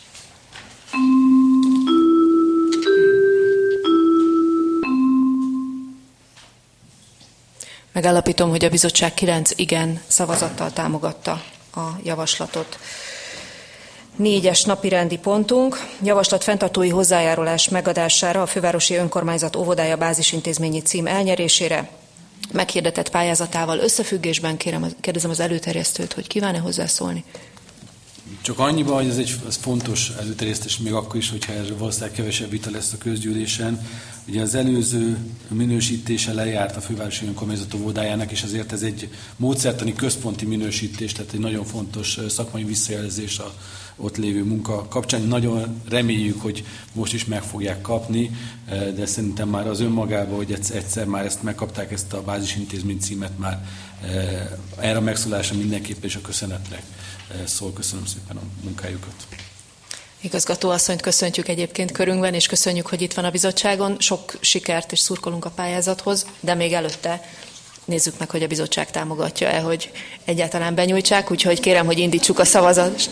Megállapítom, hogy a bizottság kilenc igen szavazattal támogatta a javaslatot. Négyes napirendi pontunk, javaslat fenntartói hozzájárulás megadására a Fővárosi Önkormányzat óvodája bázisintézményi cím elnyerésére. Meghirdetett pályázatával összefüggésben kérem, kérdezem az előterjesztőt, hogy kíván-e hozzászólni. Csak annyiban, hogy ez egy ez fontos előterjesztés, még akkor is, hogyha erről valószínűleg kevesebb vita lesz a közgyűlésen. Ugye az előző minősítése lejárt a Fővárosi Önkormányzat óvodájának, és ezért ez egy módszertani központi minősítés, tehát egy nagyon fontos szakmai visszajelzés a ott lévő munka kapcsán. Nagyon reméljük, hogy most is meg fogják kapni, de szerintem már az önmagában, hogy egyszer már ezt megkapták, ezt a bázisintézmény címet, már erre a megszólása mindenképpen is a köszönetnek szól. Köszönöm szépen a munkájukat. Igazgató asszonyt köszöntjük egyébként körünkben, és köszönjük, hogy itt van a bizottságon. Sok sikert és szurkolunk a pályázathoz, de még előtte nézzük meg, hogy a bizottság támogatja-e, hogy egyáltalán benyújtsák, úgyhogy kérem, hogy indítsuk a szavazást.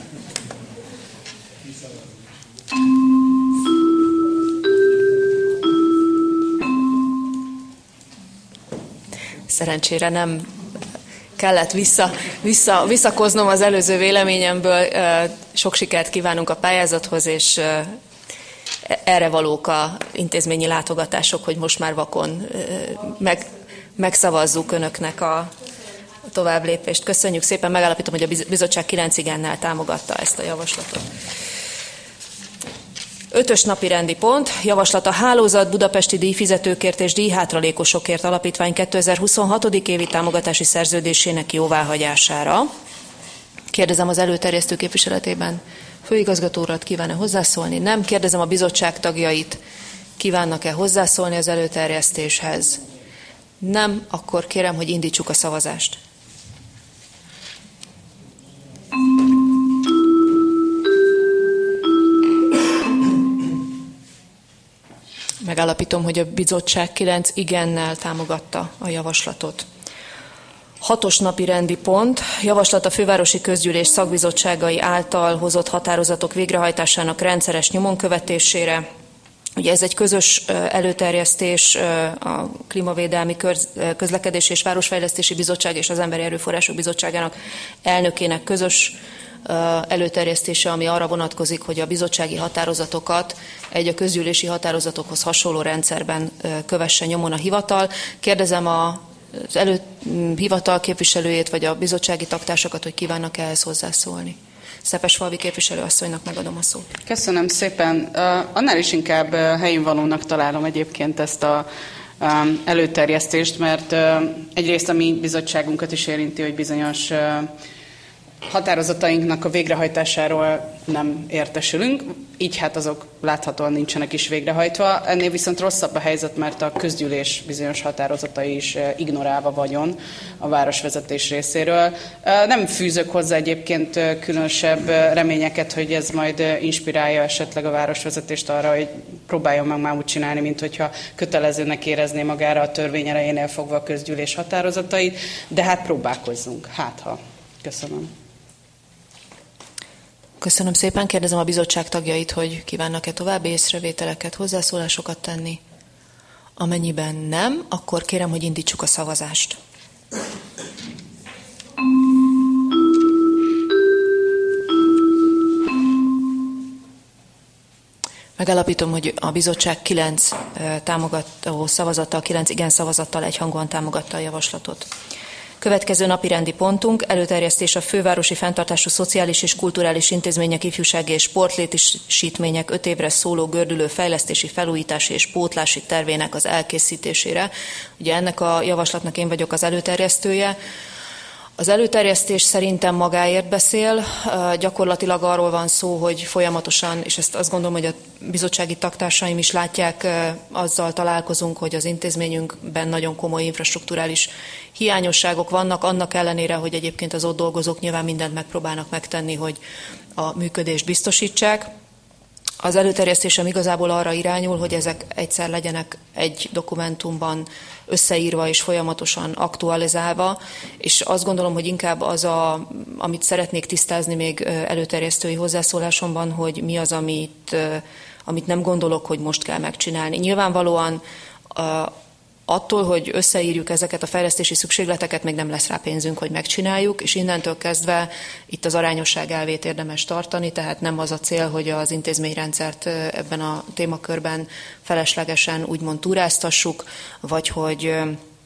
Szerencsére nem kellett vissza, vissza, visszakoznom az előző véleményemből. Sok sikert kívánunk a pályázathoz, és erre valók a intézményi látogatások, hogy most már vakon meg, megszavazzuk önöknek a továbblépést. Köszönjük szépen, megállapítom, hogy a bizottság kilenc igennel támogatta ezt a javaslatot. Ötös napi rendi pont, javaslat a Hálózat Budapesti díjfizetőkért és díjhátralékosokért alapítvány kétezer-huszonhat. évi támogatási szerződésének jóváhagyására. Kérdezem az előterjesztő képviseletében főigazgató urat, kíván-e hozzászólni? Nem. Kérdezem a bizottság tagjait, kívánnak-e hozzászólni az előterjesztéshez? Nem. Akkor kérem, hogy indítsuk a szavazást. Megállapítom, hogy a bizottság kilenc igennel támogatta a javaslatot. Hatos napi rendi pont, javaslat a Fővárosi Közgyűlés szakbizottságai által hozott határozatok végrehajtásának rendszeres nyomon követésére. Ugye ez egy közös előterjesztés a Klímavédelmi Közlekedési és Városfejlesztési Bizottság és az Emberi Erőforrások Bizottságának elnökének közös előterjesztése, ami arra vonatkozik, hogy a bizottsági határozatokat egy a közgyűlési határozatokhoz hasonló rendszerben kövesse nyomon a hivatal. Kérdezem az elő, hivatal képviselőjét, vagy a bizottsági taktársakat, hogy kívánnak ehhez hozzászólni. Szepesfalvi képviselő asszonynak megadom a szót. Köszönöm szépen. Annál is inkább helyén valónak találom egyébként ezt a előterjesztést, mert egyrészt a mi bizottságunkat is érinti, hogy bizonyos határozatainknak a végrehajtásáról nem értesülünk, így hát azok láthatóan nincsenek is végrehajtva. Ennél viszont rosszabb a helyzet, mert a közgyűlés bizonyos határozatai is ignorálva vagyon a városvezetés részéről. Nem fűzök hozzá egyébként különösebb reményeket, hogy ez majd inspirálja esetleg a városvezetést arra, hogy próbáljon meg már úgy csinálni, mint hogyha kötelezőnek érezné magára a törvény erejénél fogva a közgyűlés határozatait, de hát próbálkozzunk, hát ha. Köszönöm. Köszönöm szépen. Kérdezem a bizottság tagjait, hogy kívánnak-e további észrevételeket, hozzászólásokat tenni. Amennyiben nem, akkor kérem, hogy indítsuk a szavazást. Megállapítom, hogy a bizottság kilenc támogató szavazattal, kilenc igen szavazattal egyhangúan támogatta a javaslatot. Következő napirendi pontunk előterjesztés a fővárosi fenntartású szociális és kulturális intézmények, ifjúsági és sportlétesítmények öt évre szóló gördülő fejlesztési, felújítási és pótlási tervének az elkészítésére. Ugye ennek a javaslatnak én vagyok az előterjesztője. Az előterjesztés szerintem magáért beszél, gyakorlatilag arról van szó, hogy folyamatosan, és ezt azt gondolom, hogy a bizottsági tagtársaim is látják, azzal találkozunk, hogy az intézményünkben nagyon komoly infrastrukturális hiányosságok vannak, annak ellenére, hogy egyébként az ott dolgozók nyilván mindent megpróbálnak megtenni, hogy a működést biztosítsák. Az előterjesztésem igazából arra irányul, hogy ezek egyszer legyenek egy dokumentumban összeírva és folyamatosan aktualizálva, és azt gondolom, hogy inkább az, a, amit szeretnék tisztázni még előterjesztői hozzászólásomban, hogy mi az, amit, amit nem gondolok, hogy most kell megcsinálni. Nyilvánvalóan attól, hogy összeírjuk ezeket a fejlesztési szükségleteket, még nem lesz rá pénzünk, hogy megcsináljuk, és innentől kezdve itt az arányosság elvét érdemes tartani, tehát nem az a cél, hogy az intézményrendszert ebben a témakörben feleslegesen úgymond túráztassuk, vagy hogy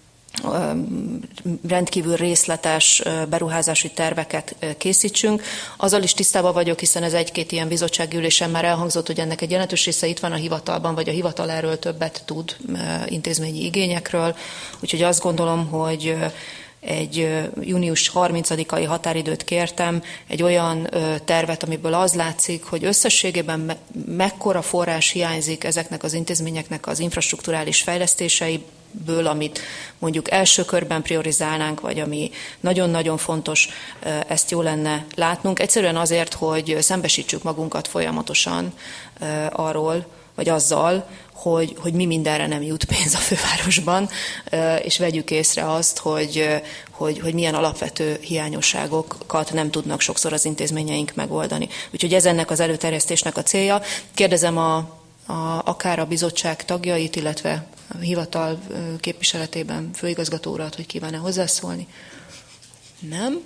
rendkívül részletes beruházási terveket készítsünk. Azzal is tisztában vagyok, hiszen ez egy-két ilyen bizottsági ülésen már elhangzott, hogy ennek egy jelentős része itt van a hivatalban, vagy a hivatal erről többet tud intézményi igényekről. Úgyhogy azt gondolom, hogy egy június harmincadikai határidőt kértem, egy olyan tervet, amiből az látszik, hogy összességében me- mekkora forrás hiányzik ezeknek az intézményeknek az infrastrukturális fejlesztéseiből, amit mondjuk első körben priorizálnánk, vagy ami nagyon-nagyon fontos, ezt jó lenne látnunk. Egyszerűen azért, hogy szembesítsük magunkat folyamatosan arról, vagy azzal, hogy, hogy mi mindenre nem jut pénz a fővárosban, és vegyük észre azt, hogy, hogy, hogy milyen alapvető hiányosságokat nem tudnak sokszor az intézményeink megoldani. Úgyhogy ez ennek az előterjesztésnek a célja. Kérdezem a, a, akár a bizottság tagjait, illetve a hivatal képviseletében főigazgató urat, hogy kíván-e hozzászólni. Nem?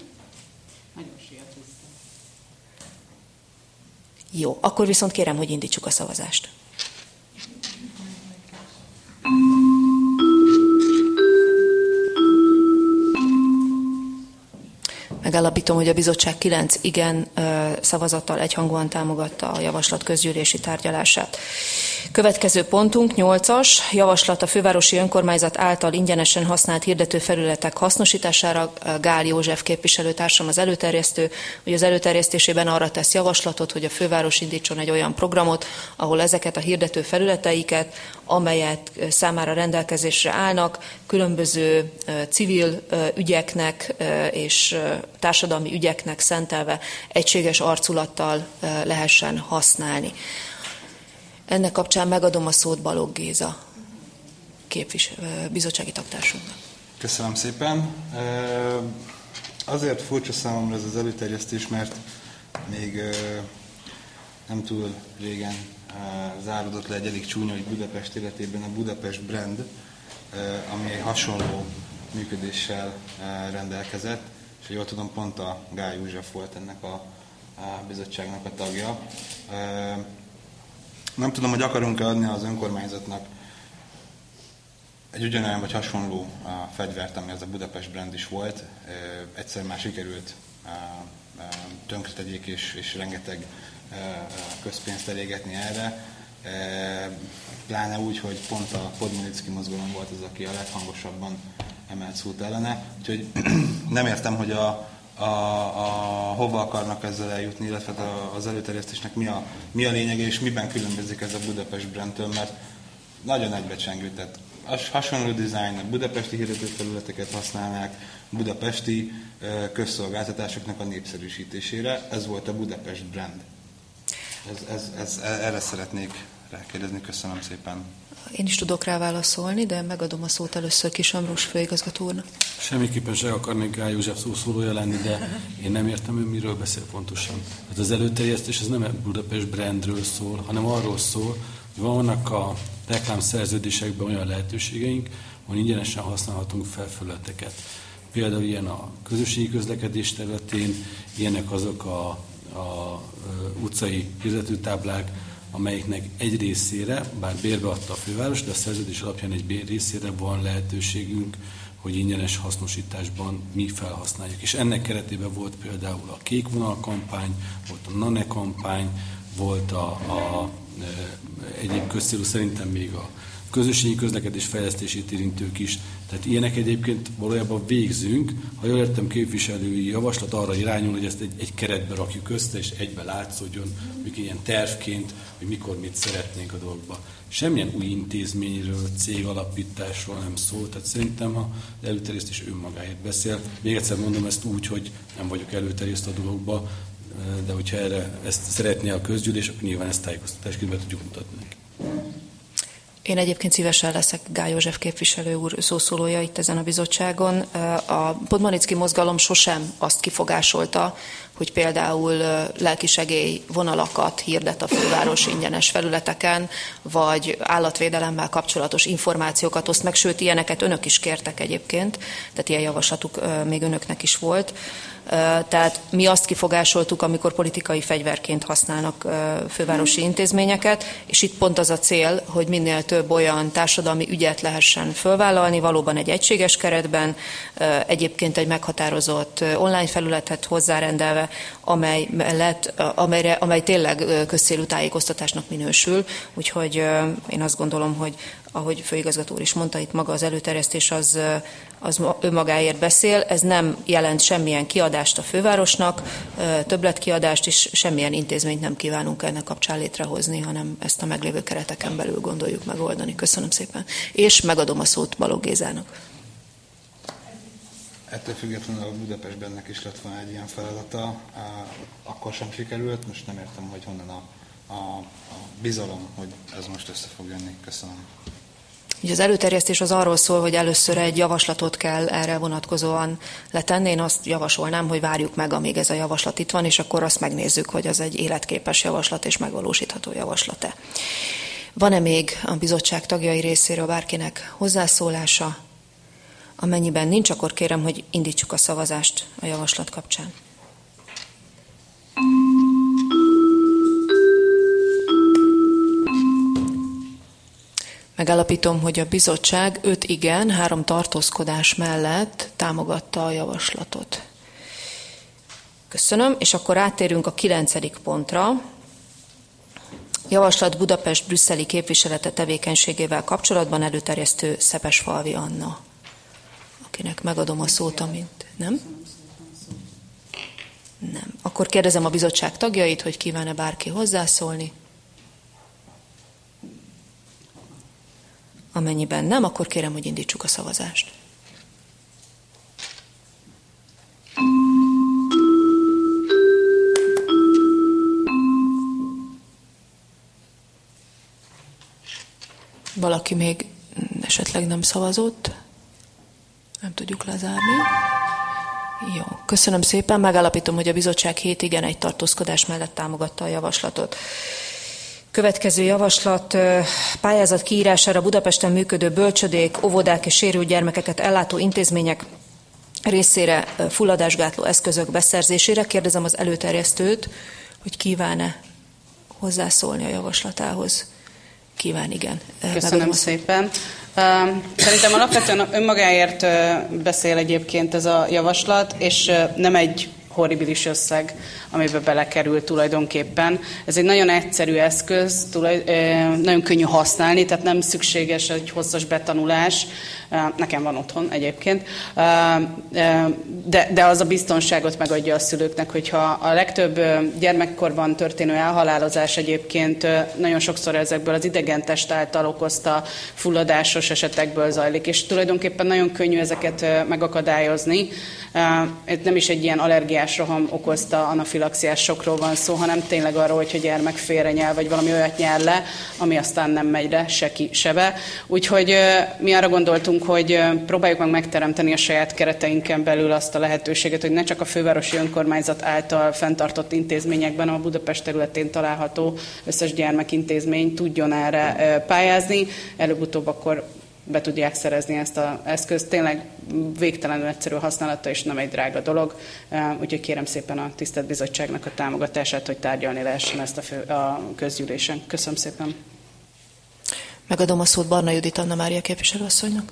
Jó, akkor viszont kérem, hogy indítsuk a szavazást. Megállapítom, hogy a bizottság kilenc igen szavazattal egyhangúan támogatta a javaslat közgyűlési tárgyalását. Következő pontunk, nyolcas, javaslat a fővárosi önkormányzat által ingyenesen használt hirdetőfelületek hasznosítására. Gál József képviselőtársam az előterjesztő, hogy az előterjesztésében arra tesz javaslatot, hogy a főváros indítson egy olyan programot, ahol ezeket a hirdetőfelületeiket, amelyet számára rendelkezésre állnak, különböző civil ügyeknek és társadalmi ügyeknek szentelve egységes arculattal lehessen használni. Ennek kapcsán megadom a szót Balogh Géza képvis- bizottsági tagtársunknak. Köszönöm szépen. Azért furcsa számomra ez az előterjesztés, mert még nem túl régen záródott le egy elég csúnya, hogy Budapest életében a Budapest brand, ami egy hasonló működéssel rendelkezett, és jól tudom, pont a Gál József volt ennek a bizottságnak a tagja. Nem tudom, hogy akarunk-e adni az önkormányzatnak egy ugyanolyan vagy hasonló fegyvert, ami ez a Budapest brand is volt. Egyszer már sikerült tönkretegyék és, és rengeteg közpénzt elégetni erre. Pláne úgy, hogy pont a Podmanicki mozgalom volt az, aki a leghangosabban emelt szót ellene. Úgyhogy nem értem, hogy a A, a, hova akarnak ezzel eljutni, illetve az előterjesztésnek mi a, mi a lényege, és miben különbözik ez a Budapest brandtől, mert nagyon egybecsengő, tehát hasonló dizájn, budapesti hirdetőfelületeket használnák, budapesti közszolgáltatásoknak a népszerűsítésére. Ez volt a Budapest brand. Ez, ez, ez, erre szeretnék rákérdezni. Köszönöm szépen. Én is tudok rá válaszolni, de megadom a szót először Kis Ambrus főigazgató úrnak. Semmiképpen se akarnék Gál József szószólója lenni, de én nem értem, hogy miről beszél pontosan. Hát az előterjesztés az nem Budapest brandről szól, hanem arról szól, hogy vannak a reklámszerződésekben olyan lehetőségeink, hogy ingyenesen használhatunk felfelületeket. Például ilyen a közösségi közlekedés területén, ilyenek azok a, a, a utcai hirdetőtáblák, amelyiknek egy részére, bár bérbe adta a főváros, de a szerződés alapján egy bér részére van lehetőségünk, hogy ingyenes hasznosításban mi felhasználjuk. És ennek keretében volt például a Kék Vonal kampány, volt a NANE kampány, volt a, a e, egyéb közcélú, szerintem még a közösségi közlekedés fejlesztését érintők is. Tehát ilyenek egyébként valójában végzünk. Ha jól értem, képviselői javaslat arra irányul, hogy ezt egy, egy keretbe rakjuk össze, és egybe látszódjon, hogy ilyen tervként, hogy mikor mit szeretnénk a dolgokba. Semmilyen új intézményről, cégalapításról nem szól, tehát szerintem az előterjesztés önmagáért beszél. Még egyszer mondom ezt úgy, hogy nem vagyok előterjeszt a dologba, de hogyha erre ezt szeretné a közgyűlés, akkor nyilván ezt tájékoztatásként be tudjuk mutatni neki. Én egyébként szívesen leszek Gály József képviselő úr szószólója itt ezen a bizottságon. A Podmanicki mozgalom sosem azt kifogásolta, hogy például lelkisegély vonalakat hirdet a főváros ingyenes felületeken, vagy állatvédelemmel kapcsolatos információkat oszt meg, sőt, ilyeneket önök is kértek egyébként, tehát ilyen javaslatuk még önöknek is volt. Tehát mi azt kifogásoltuk, amikor politikai fegyverként használnak fővárosi intézményeket, és itt pont az a cél, hogy minél több olyan társadalmi ügyet lehessen fölvállalni, valóban egy egységes keretben, egyébként egy meghatározott online felületet hozzárendelve, amely mellett, amelyre, amely tényleg közcélú tájékoztatásnak minősül. Úgyhogy én azt gondolom, hogy ahogy főigazgató úr is mondta, itt maga az előterjesztés az, az önmagáért beszél, ez nem jelent semmilyen kiadást a fővárosnak, többletkiadást, és semmilyen intézményt nem kívánunk ennek kapcsán létrehozni, hanem ezt a meglévő kereteken belül gondoljuk megoldani. Köszönöm szépen. És megadom a szót Balogh Gézának. Ettől függetlenül a Budapestbennek is lett volna egy ilyen feladata, akkor sem sikerült, most nem értem, hogy honnan a, a, a bizalom, hogy ez most össze fog jönni. Köszönöm. Ugye az előterjesztés az arról szól, hogy először egy javaslatot kell erre vonatkozóan letenni. Én azt javasolnám, hogy várjuk meg, amíg ez a javaslat itt van, és akkor azt megnézzük, hogy az egy életképes javaslat és megvalósítható javaslat-e. Van-e még a bizottság tagjai részéről bárkinek hozzászólása? Amennyiben nincs, akkor kérem, hogy indítsuk a szavazást a javaslat kapcsán. Megállapítom, hogy a bizottság öt igen, három tartózkodás mellett támogatta a javaslatot. Köszönöm, és akkor áttérünk a kilencedik pontra. Javaslat Budapest brüsszeli képviselete tevékenységével kapcsolatban, előterjesztő Szepesfalvi Anna, akinek megadom a szót, amint... Nem? Nem. Akkor kérdezem a bizottság tagjait, hogy kíván-e bárki hozzászólni. Amennyiben nem, akkor kérem, hogy indítsuk a szavazást. Valaki még esetleg nem szavazott? Nem tudjuk lezárni. Jó, köszönöm szépen. Megállapítom, hogy a bizottság hét igen, egy tartózkodás mellett támogatta a javaslatot. Következő javaslat: pályázat kiírására Budapesten működő bölcsödék, óvodák és sérült gyermekeket ellátó intézmények részére fulladásgátló eszközök beszerzésére. Kérdezem az előterjesztőt, hogy kíván-e hozzászólni a javaslatához. Kíván, igen. Köszönöm szépen. Szerintem alapvetően önmagáért beszél egyébként ez a javaslat, és nem egy horribilis összeg, amibe belekerül tulajdonképpen. Ez egy nagyon egyszerű eszköz, tulaj, nagyon könnyű használni, tehát nem szükséges egy hosszas betanulás. Nekem van otthon egyébként, de, de az a biztonságot megadja a szülőknek, hogyha a legtöbb gyermekkorban történő elhalálozás egyébként nagyon sokszor ezekből az idegen test által okozta fulladásos esetekből zajlik, és tulajdonképpen nagyon könnyű ezeket megakadályozni. Ez nem is egy ilyen allergiás roham okozta anafilaxiás sokról van szó, hanem tényleg arról, hogy a gyermek félre nyel, vagy valami olyat nyel le, ami aztán nem megy le, se ki, se be. Úgyhogy mi arra gondoltunk, hogy próbáljuk meg megteremteni a saját kereteinken belül azt a lehetőséget, hogy ne csak a fővárosi önkormányzat által fenntartott intézményekben, a Budapest területén található összes gyermekintézmény tudjon erre pályázni, előbb-utóbb akkor be tudják szerezni ezt az eszközt. Tényleg végtelenül egyszerű használata, és nem egy drága dolog. Úgyhogy kérem szépen a tisztelt bizottságnak a támogatását, hogy tárgyalni lehessen ezt a, fő, a közgyűlésen. Köszönöm szépen. Megadom a szót Barna Judit Anna Mária képviselőasszonynak.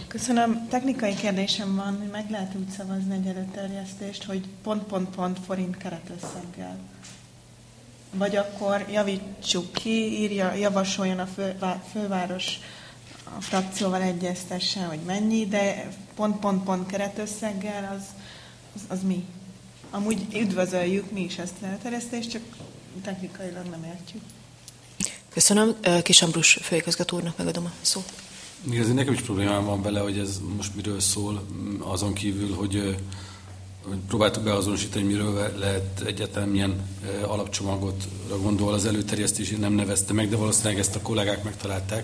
Köszönöm. Technikai kérdésem van, hogy meg lehet úgy szavazni egy előterjesztést, hogy pont-pont-pont forint keretösszeggel. Vagy akkor javítsuk ki, írja, javasoljon a fő, főváros a frakcióval egyeztessen, hogy mennyi, de pont-pont-pont keretösszeggel az, az, az mi? Amúgy üdvözöljük mi is ezt a előterjesztést, csak technikailag nem értjük. Köszönöm. Kis Ambrus főigazgató úrnak megadom a szót. Igazán nekem is problémám van vele, hogy ez most miről szól, azon kívül, hogy, hogy próbáltuk beazonosítani, miről lehet egyáltalán milyen alapcsomagot gondol az előterjesztés, nem nevezte meg, de valószínűleg ezt a kollégák megtalálták.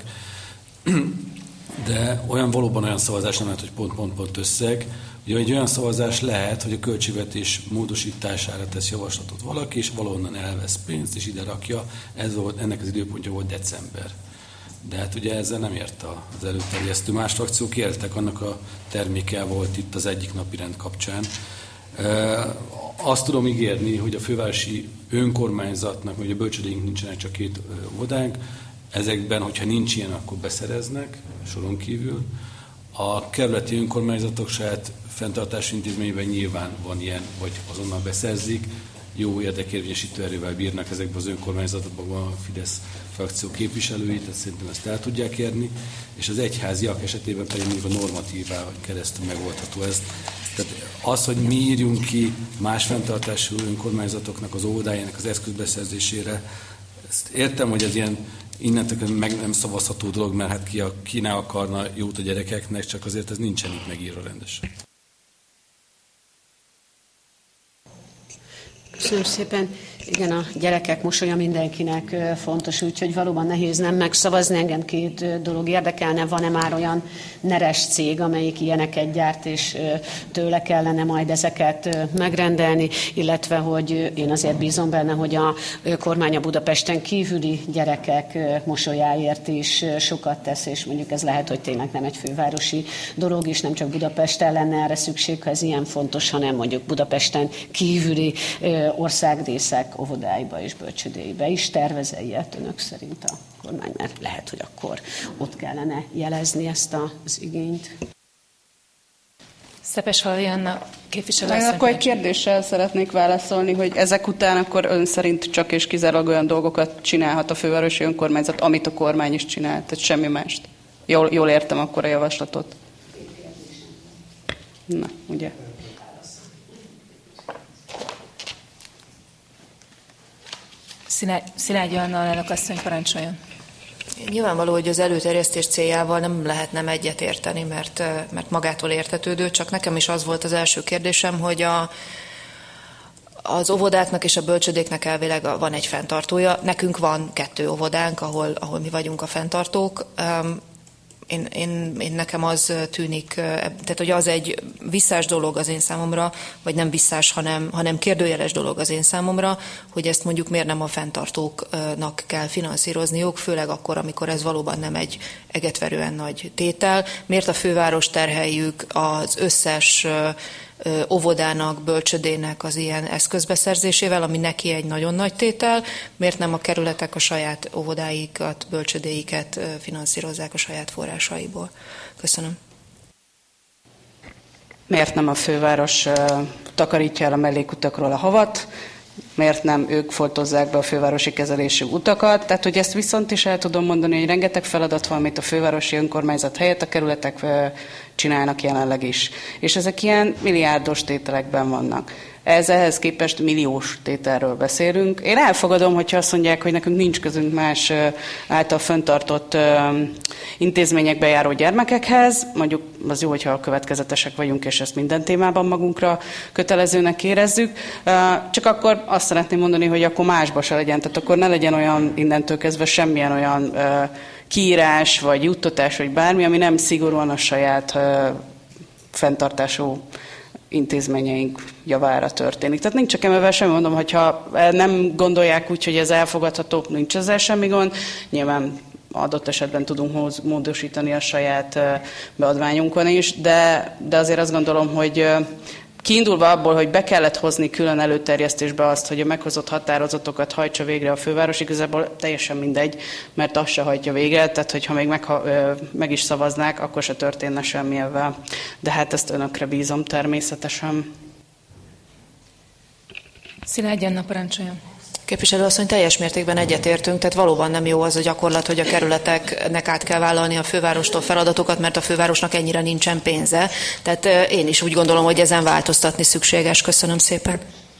De olyan valóban olyan szavazás nem lehet, hogy pont-pont-pont összeg. Ugye egy olyan szavazás lehet, hogy a költségvetés módosítására tesz javaslatot valaki, és valahonnan elvesz pénzt, és ide rakja. Ez volt, ennek az időpontja volt december. De hát ugye ezzel nem ért az előterjesztő. Más frakciók éltek, annak a terméke volt itt az egyik napi rend kapcsán. Azt tudom ígérni, hogy a fővárosi önkormányzatnak, hogy a bölcsödéink nincsenek, csak két óvodánk, ezekben, hogyha nincs ilyen, akkor beszereznek, soron kívül. A kerületi önkormányzatok saját fenntartási intézményben nyilván van ilyen, vagy azonnal beszerzik, jó érdekérvényesítő erővel bírnak ezekben az önkormányzatokban, van a Fidesz frakció képviselői, tehát szerintem ezt el tudják érni, és az egyháziak esetében pedig még a normatívával keresztül megoldható ez. Tehát az, hogy mi írjunk ki más fenntartású önkormányzatoknak az óvodájának az eszközbeszerzésére, ezt értem, hogy ez ilyen innentől meg nem szavazható dolog, mert hát ki, a, ki ne akarna jót a gyerekeknek, csak azért ez nincsen itt megírva rendesen. Köszönöm szépen. Igen, a gyerekek mosolya mindenkinek fontos, úgyhogy valóban nehéz nem megszavazni. Engem két dolog érdekelne. Van-e már olyan neres cég, amelyik ilyeneket gyárt, és tőle kellene majd ezeket megrendelni, illetve, hogy én azért bízom benne, hogy a kormány a Budapesten kívüli gyerekek mosolyáért is sokat tesz, és mondjuk ez lehet, hogy tényleg nem egy fővárosi dolog, és nem csak Budapesten lenne erre szükség, ha ez ilyen fontos, hanem mondjuk Budapesten kívüli országrészek óvodáiba és bölcsödéibe is. Tervez-e ilyet önök szerint a kormány? Mert lehet, hogy akkor ott kellene jelezni ezt az igényt. Szepeshalvi Anna képviselő. Akkor egy kérdéssel szeretnék válaszolni, hogy ezek után akkor ön szerint csak és kizárólag olyan dolgokat csinálhat a fővárosi önkormányzat, amit a kormány is csinál, tehát semmi mást. Jól, jól értem akkor a javaslatot. Na, ugye? Szilágyi Anna alelnök asszony, parancsoljon. Nyilvánvaló, hogy az előterjesztés céljával nem lehet nem egyetérteni, mert, mert magától értetődő, csak nekem is az volt az első kérdésem, hogy a, az óvodáknak és a bölcsödéknek elvileg van egy fenntartója. Nekünk van kettő óvodánk, ahol, ahol mi vagyunk a fenntartók. Én, én, én nekem az tűnik, tehát hogy az egy visszás dolog az én számomra, vagy nem visszás, hanem, hanem kérdőjeles dolog az én számomra, hogy ezt mondjuk miért nem a fenntartóknak kell finanszírozniuk, főleg akkor, amikor ez valóban nem egy egetverően nagy tétel. Miért a főváros terheljük az összes óvodának, bölcsödének az ilyen eszközbeszerzésével, ami neki egy nagyon nagy tétel, miért nem a kerületek a saját óvodáikat, bölcsödéiket finanszírozzák a saját forrásaiból. Köszönöm. Miért nem a főváros takarítja el a mellékutakról a havat? Miért nem ők foltozzák be a fővárosi kezelésű utakat? Tehát, hogy ezt viszont is el tudom mondani, hogy rengeteg feladat van, amit a fővárosi önkormányzat helyett a kerületek csinálnak jelenleg is. És ezek ilyen milliárdos tételekben vannak. Ez ehhez képest milliós tételről beszélünk. Én elfogadom, hogyha azt mondják, hogy nekünk nincs közünk más által fenntartott intézményekbe járó gyermekekhez. Mondjuk az jó, hogyha következetesek vagyunk, és ezt minden témában magunkra kötelezőnek érezzük. Csak akkor azt szeretném mondani, hogy akkor másba se legyen. Tehát akkor ne legyen olyan innentől kezdve semmilyen olyan kiírás, vagy juttatás, vagy bármi, ami nem szigorúan a saját fenntartású intézményeink javára történik. Tehát nincs csak emelvel semmi, mondom, hogyha nem gondolják úgy, hogy ez elfogadható, nincs ezzel semmi gond. Nyilván adott esetben tudunk módosítani a saját beadványunkon is, de, de azért azt gondolom, hogy Kiindulva abból, hogy be kellett hozni külön előterjesztésbe azt, hogy a meghozott határozatokat hajtsa végre a főváros, igazából teljesen mindegy, mert azt se hajtja végre, tehát hogyha még meg, meg is szavaznák, akkor se történne semmi ebben. De hát ezt önökre bízom természetesen. Szilágyi Anna, parancsoljon. Képviselő asszony, teljes mértékben egyetértünk, tehát valóban nem jó az a gyakorlat, hogy a kerületeknek át kell vállalni a fővárostól feladatokat, mert a fővárosnak ennyire nincsen pénze. Tehát én is úgy gondolom, hogy ezen változtatni szükséges. Köszönöm szépen.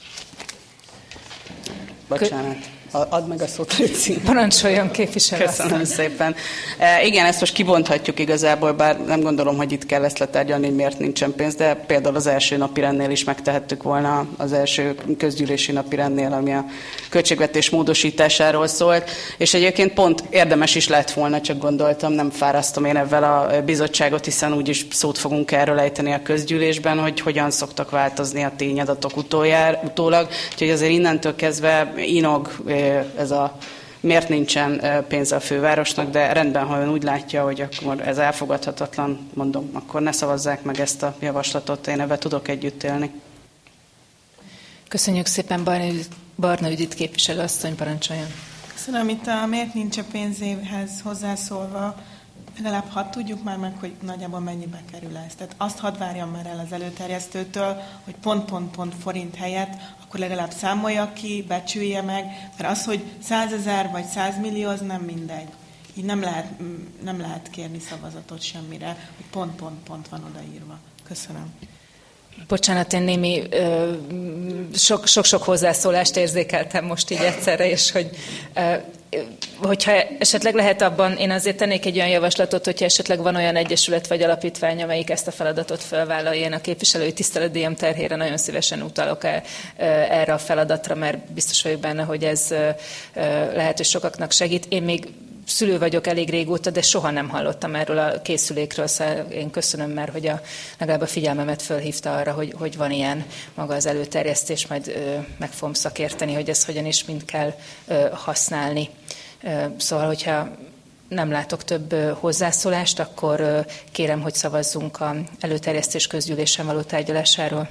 Bocsánat. Add meg a szót, Léci. Parancsoljon, képviselő. Köszönöm szépen. E, igen, ezt most kibonthatjuk igazából, bár nem gondolom, hogy itt kell ezt letárgyalni, hogy miért nincsen pénz, de például az első napirendnél is megtehettük volna, az első közgyűlési napirendnél, ami a költségvetés módosításáról szólt, és egyébként pont érdemes is lett volna, csak gondoltam, nem fárasztom én ezzel a bizottságot, hiszen úgyis szót fogunk erről ejteni a közgyűlésben, hogy hogyan szoktak változni a tényadatok utójár, utólag, úgyhogy azért innentől kezdve inog ez a miért nincsen pénze a fővárosnak, de rendben, ha ön úgy látja, hogy akkor ez elfogadhatatlan, mondom, akkor ne szavazzák meg ezt a javaslatot, én ebben tudok együtt élni. Köszönjük szépen, Barna Judit, Barna Judit képviselő asszony, parancsoljon. Köszönöm, itt a miért nincs a pénzéhez hozzászólva, legalább hadd tudjuk már meg, hogy nagyjából mennyibe kerül ez. Tehát azt hadd várjam már el az előterjesztőtől, hogy pont-pont-pont forint helyett, akkor legalább számolja ki, becsülje meg, mert az, hogy százezer vagy százmillió, az nem mindegy. Így nem lehet, nem lehet kérni szavazatot semmire, hogy pont-pont-pont van odaírva. Köszönöm. Bocsánat, én némi ö, sok, sok-sok hozzászólást érzékeltem most így egyszerre, és hogy ö, hogyha esetleg lehet abban, én azért tennék egy olyan javaslatot, hogyha esetleg van olyan egyesület vagy alapítvány, amelyik ezt a feladatot felvállalja, én a képviselői tiszteletdíjam terhére nagyon szívesen utalok el erre a feladatra, mert biztos vagyok benne, hogy ez lehet, hogy sokaknak segít. Én még szülő vagyok elég régóta, de soha nem hallottam erről a készülékről, szóval én köszönöm már, hogy a, legalább a figyelmemet fölhívta arra, hogy, hogy van ilyen maga az előterjesztés, majd ö, meg fogom szakérteni, hogy ezt hogyan is mind kell ö, használni. Ö, szóval, hogyha nem látok több ö, hozzászólást, akkor ö, kérem, hogy szavazzunk az előterjesztés közgyűlésen való tárgyalásáról.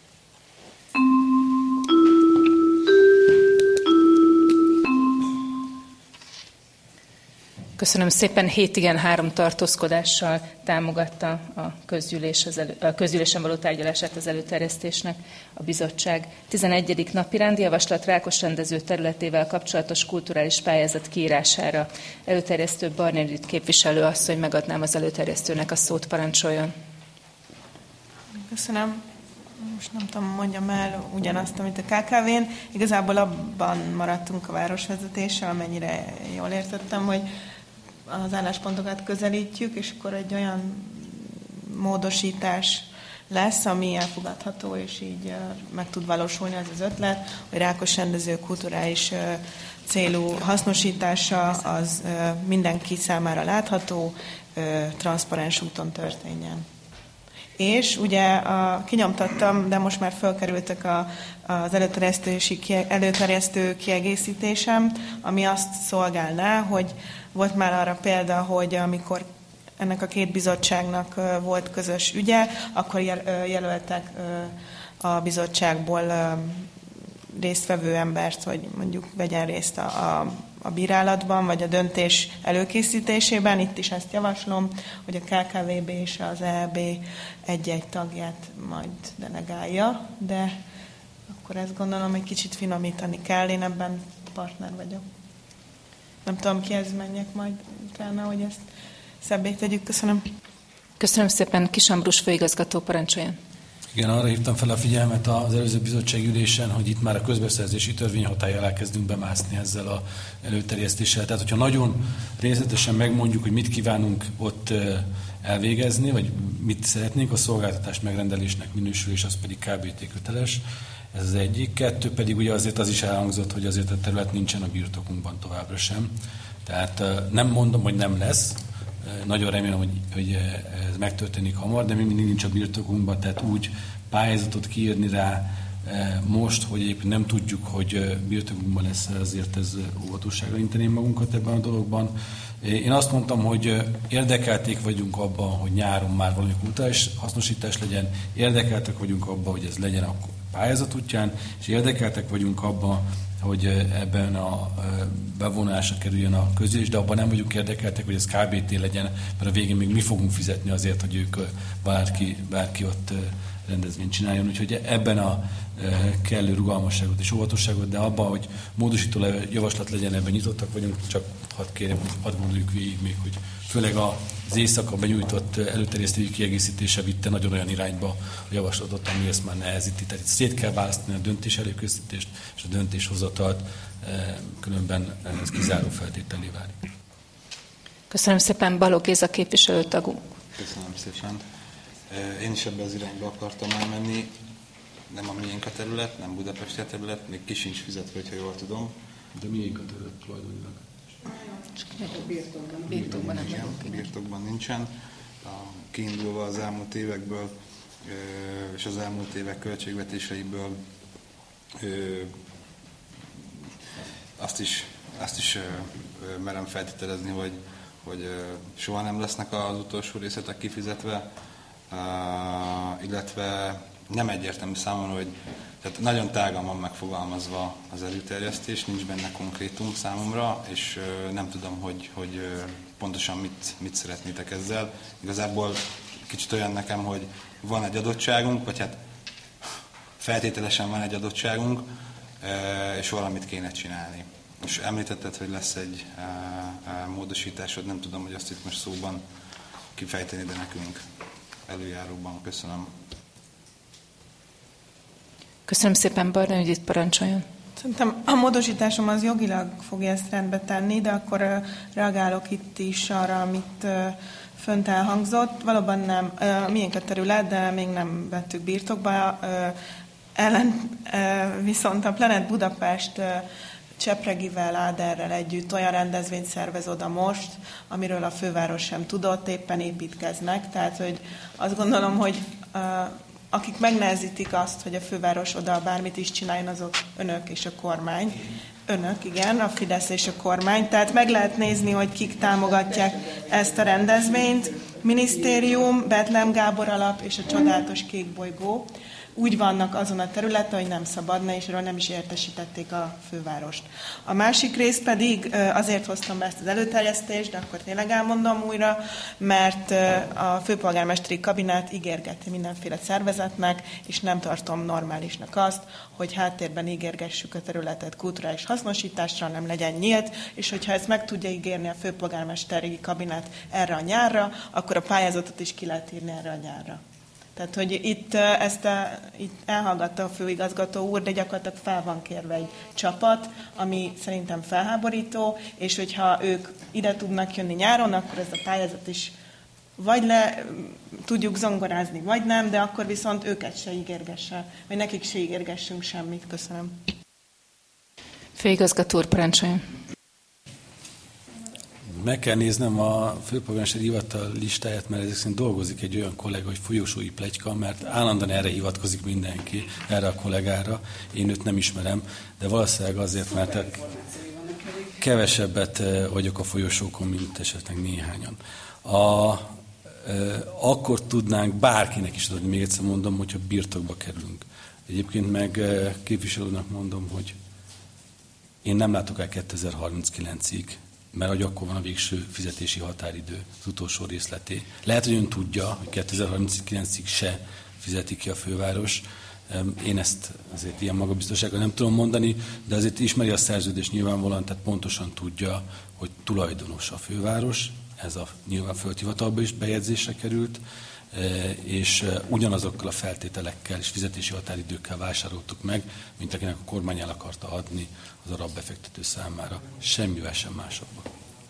Köszönöm szépen. Hét igen, három tartózkodással támogatta a, közgyűlés az elő, a közgyűlésen való tárgyalását az előterjesztésnek a bizottság. tizenegyedik napi rendi javaslat Rákos rendező területével kapcsolatos kulturális pályázat kiírására. Előterjesztő Barna Judit képviselő asszony, megadnám az előterjesztőnek a szót, parancsoljon. Köszönöm. Most nem tudom, mondjam el ugyanazt, amit a ká ká vén. Igazából abban maradtunk a városvezetéssel, amennyire jól értettem, hogy az álláspontokat közelítjük, és akkor egy olyan módosítás lesz, ami elfogadható, és így meg tud valósulni az az ötlet, hogy Rákos rendező kulturális célú hasznosítása az mindenki számára látható, transzparens úton történjen. És ugye a, kinyomtattam, de most már felkerültek a, az előterjesztő kiegészítésem, ami azt szolgálná, hogy volt már arra példa, hogy amikor ennek a két bizottságnak volt közös ügye, akkor jelöltek a bizottságból résztvevő embert, hogy mondjuk vegyen részt a, a, a bírálatban, vagy a döntés előkészítésében. Itt is ezt javaslom, hogy a ká ká vé bé és az é e bé egy-egy tagját majd delegálja, de akkor ezt gondolom, egy kicsit finomítani kell. Én ebben partner vagyok. Nem tudom, kihez menjek majd utána, hogy ezt szebbé tegyük. Köszönöm. Köszönöm szépen. Kis Ambrus főigazgató, parancsoljon. Igen, arra hívtam fel a figyelmet az előző bizottság ülésen, hogy itt már a közbeszerzési törvény hatálya alá kezdünk bemászni ezzel az előterjesztéssel. Tehát, hogyha nagyon részletesen megmondjuk, hogy mit kívánunk ott elvégezni, vagy mit szeretnénk, a szolgáltatás megrendelésnek minősül, és az pedig ká bé té köteles. Ez az egyik. Kettő pedig ugye azért az is elhangzott, hogy azért a terület nincsen a birtokunkban továbbra sem. Tehát nem mondom, hogy nem lesz. Nagyon remélem, hogy, hogy ez megtörténik hamar, de mi mindig nincs a birtokunkban, tehát úgy pályázatot kiírni rá most, hogy éppen nem tudjuk, hogy birtokunkban lesz, azért ez óvatosságra inteném magunkat ebben a dologban. Én azt mondtam, hogy érdekelték vagyunk abban, hogy nyáron már valami kulturális hasznosítás legyen, érdekeltek vagyunk abban, hogy ez legyen a pályázat útján, és érdekeltek vagyunk abban, hogy ebben a bevonásra kerüljön a közgyűlés, de abban nem vagyunk érdekeltek, hogy ez ká bé té legyen, mert a végén még mi fogunk fizetni azért, hogy ők bárki, bárki ott rendezvényt csináljon. Úgyhogy ebben a kellő rugalmasságot és óvatosságot, de abban, hogy módosító javaslat legyen, ebben nyitottak vagyunk, csak hadd kérem, hadd gondoljuk végig még, hogy főleg az éjszaka benyújtott előterjesztői kiegészítése vitte nagyon olyan irányba a javaslatot, ami ezt már nehezíti. Tehát itt szét kell választani a döntés előkészítést és a döntéshozatalt, különben ez kizáró feltételé válik. Köszönöm szépen, Balogh Géza képviselőtagunk. Köszönöm szépen. Én is ebbe az irányba akartam elmenni. Nem a miénk a terület, nem Budapesti a terület, még ki sincs fizetve, hogyha jól tudom. De miénk a terület tulajdonlag? Birtokban, birtokban, nem igen, birtokban nincsen. Kiindulva az elmúlt évekből és az elmúlt évek költségvetéseiből azt is, azt is merem feltételezni, hogy, hogy soha nem lesznek az utolsó részletek kifizetve, illetve nem egyértelmű számomra, hogy tehát nagyon tágan van megfogalmazva az előterjesztés, nincs benne konkrétum számomra, és nem tudom, hogy, hogy pontosan mit, mit szeretnétek ezzel. Igazából kicsit olyan nekem, hogy van egy adottságunk, vagy hát feltételesen van egy adottságunk, és valamit kéne csinálni. És említetted, hogy lesz egy módosításod, nem tudom, hogy azt itt most szóban kifejteni, de nekünk előjáróban. Köszönöm. Köszönöm szépen, Barna Judit, parancsoljon. Szerintem a módosításom az jogilag fogja ezt rendbe tenni, de akkor uh, reagálok itt is arra, amit uh, fönt elhangzott. Valóban nem, uh, miénk a terület, de még nem vettük birtokba. Uh, ellen, uh, viszont a Planet Budapest uh, Csepregivel, Áderrel együtt olyan rendezvényt szervez oda most, amiről a főváros sem tudott, éppen építkeznek. Tehát, hogy azt gondolom, hogy uh, akik megnehezítik azt, hogy a főváros oda bármit is csináljon, azok önök és a kormány. Önök, igen, a Fidesz és a kormány. Tehát meg lehet nézni, hogy kik támogatják ezt a rendezvényt. Minisztérium, Bethlen Gábor Alap és a csodálatos Kék Bolygó úgy vannak azon a területen, hogy nem szabadna, és erről nem is értesítették a fővárost. A másik rész pedig azért hoztam be ezt az előterjesztést, de akkor tényleg elmondom újra, mert a főpolgármesteri kabinet ígérgeti mindenféle szervezetnek, és nem tartom normálisnak azt, hogy háttérben ígérgessük a területet kulturális hasznosításra, nem legyen nyílt, és hogyha ezt meg tudja ígérni a főpolgármesteri kabinet erre a nyárra, akkor a pályázatot is ki lehet írni erre a nyárra. Tehát, hogy itt ezt a, itt elhallgatta a főigazgató úr, de gyakorlatilag fel van kérve egy csapat, ami szerintem felháborító, és hogyha ők ide tudnak jönni nyáron, akkor ez a pályázat is vagy le tudjuk zongorázni, vagy nem, de akkor viszont őket se ígérgesse, vagy nekik se ígérgessünk semmit. Köszönöm. Főigazgató úr, parancsoljon. Meg kell néznem a főpolgármesteri hivatal listáját, mert ezek szerint dolgozik egy olyan kollega, hogy folyosói pletyka, mert állandóan erre hivatkozik mindenki, erre a kollégára. Én őt nem ismerem, de valószínűleg azért, mert kevesebbet vagyok a folyosókon, mint esetleg néhányan. A, e, akkor tudnánk bárkinek is adni, még egyszer mondom, hogyha birtokba kerülünk. Egyébként meg képviselőnek mondom, hogy én nem látok el kétezer-harminckilencig, mert hogy akkor van a végső fizetési határidő, az utolsó részleté. Lehet, hogy ön tudja, hogy kétezer-harminckilencig se fizeti ki a főváros. Én ezt azért ilyen magabiztossággal nem tudom mondani, de azért ismeri a szerződést nyilvánvalóan, tehát pontosan tudja, hogy tulajdonos a főváros, ez a nyilván földhivatalba is bejegyzésre került, és ugyanazokkal a feltételekkel és fizetési határidőkkel vásároltuk meg, mint akinek a kormány el akarta adni az arab befektető számára. Semmivel sem másokban.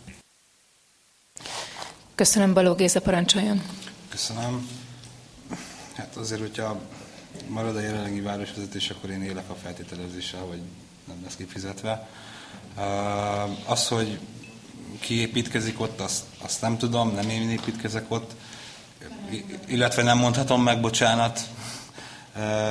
Köszönöm, Balogh Géza, parancsoljon. Köszönöm. Hát azért, hogyha marad a jelenlegi városvezetés, akkor én élek a feltételezéssel, hogy nem lesz kifizetve. Az, hogy ki építkezik ott, azt, azt nem tudom, nem én építkezek ott, illetve nem mondhatom meg, bocsánat.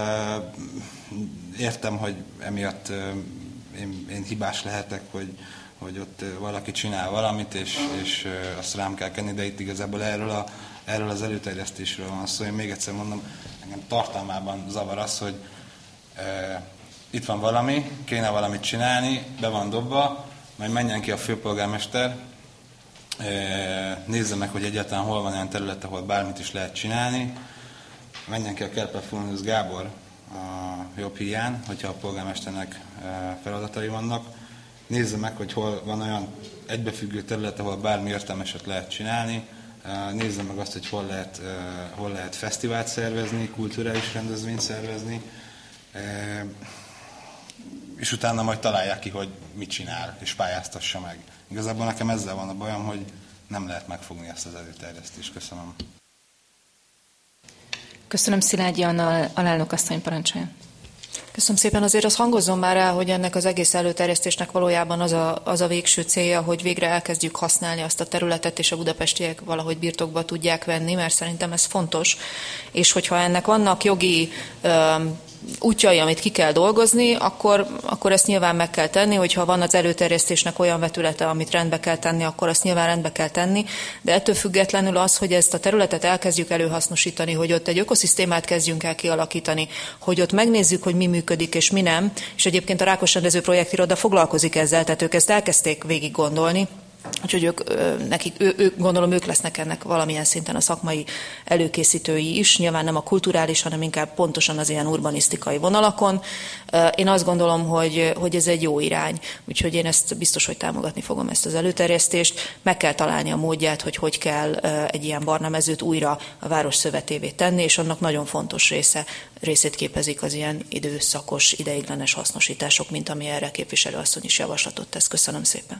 Értem, hogy emiatt én, én hibás lehetek, hogy, hogy ott valaki csinál valamit, és, és azt rám kell kenni, de itt igazából erről, a, erről az előterjesztésről van szó. Én még egyszer mondom, engem tartalmában zavar az, hogy e, itt van valami, kéne valamit csinálni, be van dobva, majd menjen ki a főpolgármester, e, nézze meg, hogy egyáltalán hol van olyan terület, ahol bármit is lehet csinálni, menjen ki a Kerpel-Fulnius Gábor a jobb híján, hogyha a polgármesternek feladatai vannak. Nézze meg, hogy hol van olyan egybefüggő terület, ahol bármi értelmeset lehet csinálni. Nézze meg azt, hogy hol lehet, hol lehet fesztivált szervezni, kulturális rendezvényt szervezni. És utána majd találják ki, hogy mit csinál, és pályáztassa meg. Igazából nekem ezzel van a bajom, hogy nem lehet megfogni ezt az előterjesztést. Köszönöm. Köszönöm, Szilágyi Anna, alelnök asszony, parancsoljon. Köszönöm szépen. Azért az hangozzon már el, hogy ennek az egész előterjesztésnek valójában az a, az a végső célja, hogy végre elkezdjük használni azt a területet, és a budapestiek valahogy birtokba tudják venni, mert szerintem ez fontos. És hogyha ennek vannak jogi um, útjai, amit ki kell dolgozni, akkor, akkor ezt nyilván meg kell tenni, hogyha van az előterjesztésnek olyan vetülete, amit rendbe kell tenni, akkor azt nyilván rendbe kell tenni, de ettől függetlenül az, hogy ezt a területet elkezdjük előhasznosítani, hogy ott egy ökoszisztémát kezdjünk el kialakítani, hogy ott megnézzük, hogy mi működik és mi nem, és egyébként a Rákosrendező Projektiroda foglalkozik ezzel, tehát ők ezt elkezdték végig gondolni. Úgyhogy ők, nekik, ő, ők, gondolom, ők lesznek ennek valamilyen szinten a szakmai előkészítői is, nyilván nem a kulturális, hanem inkább pontosan az ilyen urbanisztikai vonalakon. Én azt gondolom, hogy, hogy ez egy jó irány, úgyhogy én ezt biztos, hogy támogatni fogom ezt az előterjesztést. Meg kell találni a módját, hogy hogy kell egy ilyen barna mezőt újra a város szövetévé tenni, és annak nagyon fontos része, részét képezik az ilyen időszakos, ideiglenes hasznosítások, mint ami erre képviselő asszony is javaslatot tesz. Köszönöm szépen.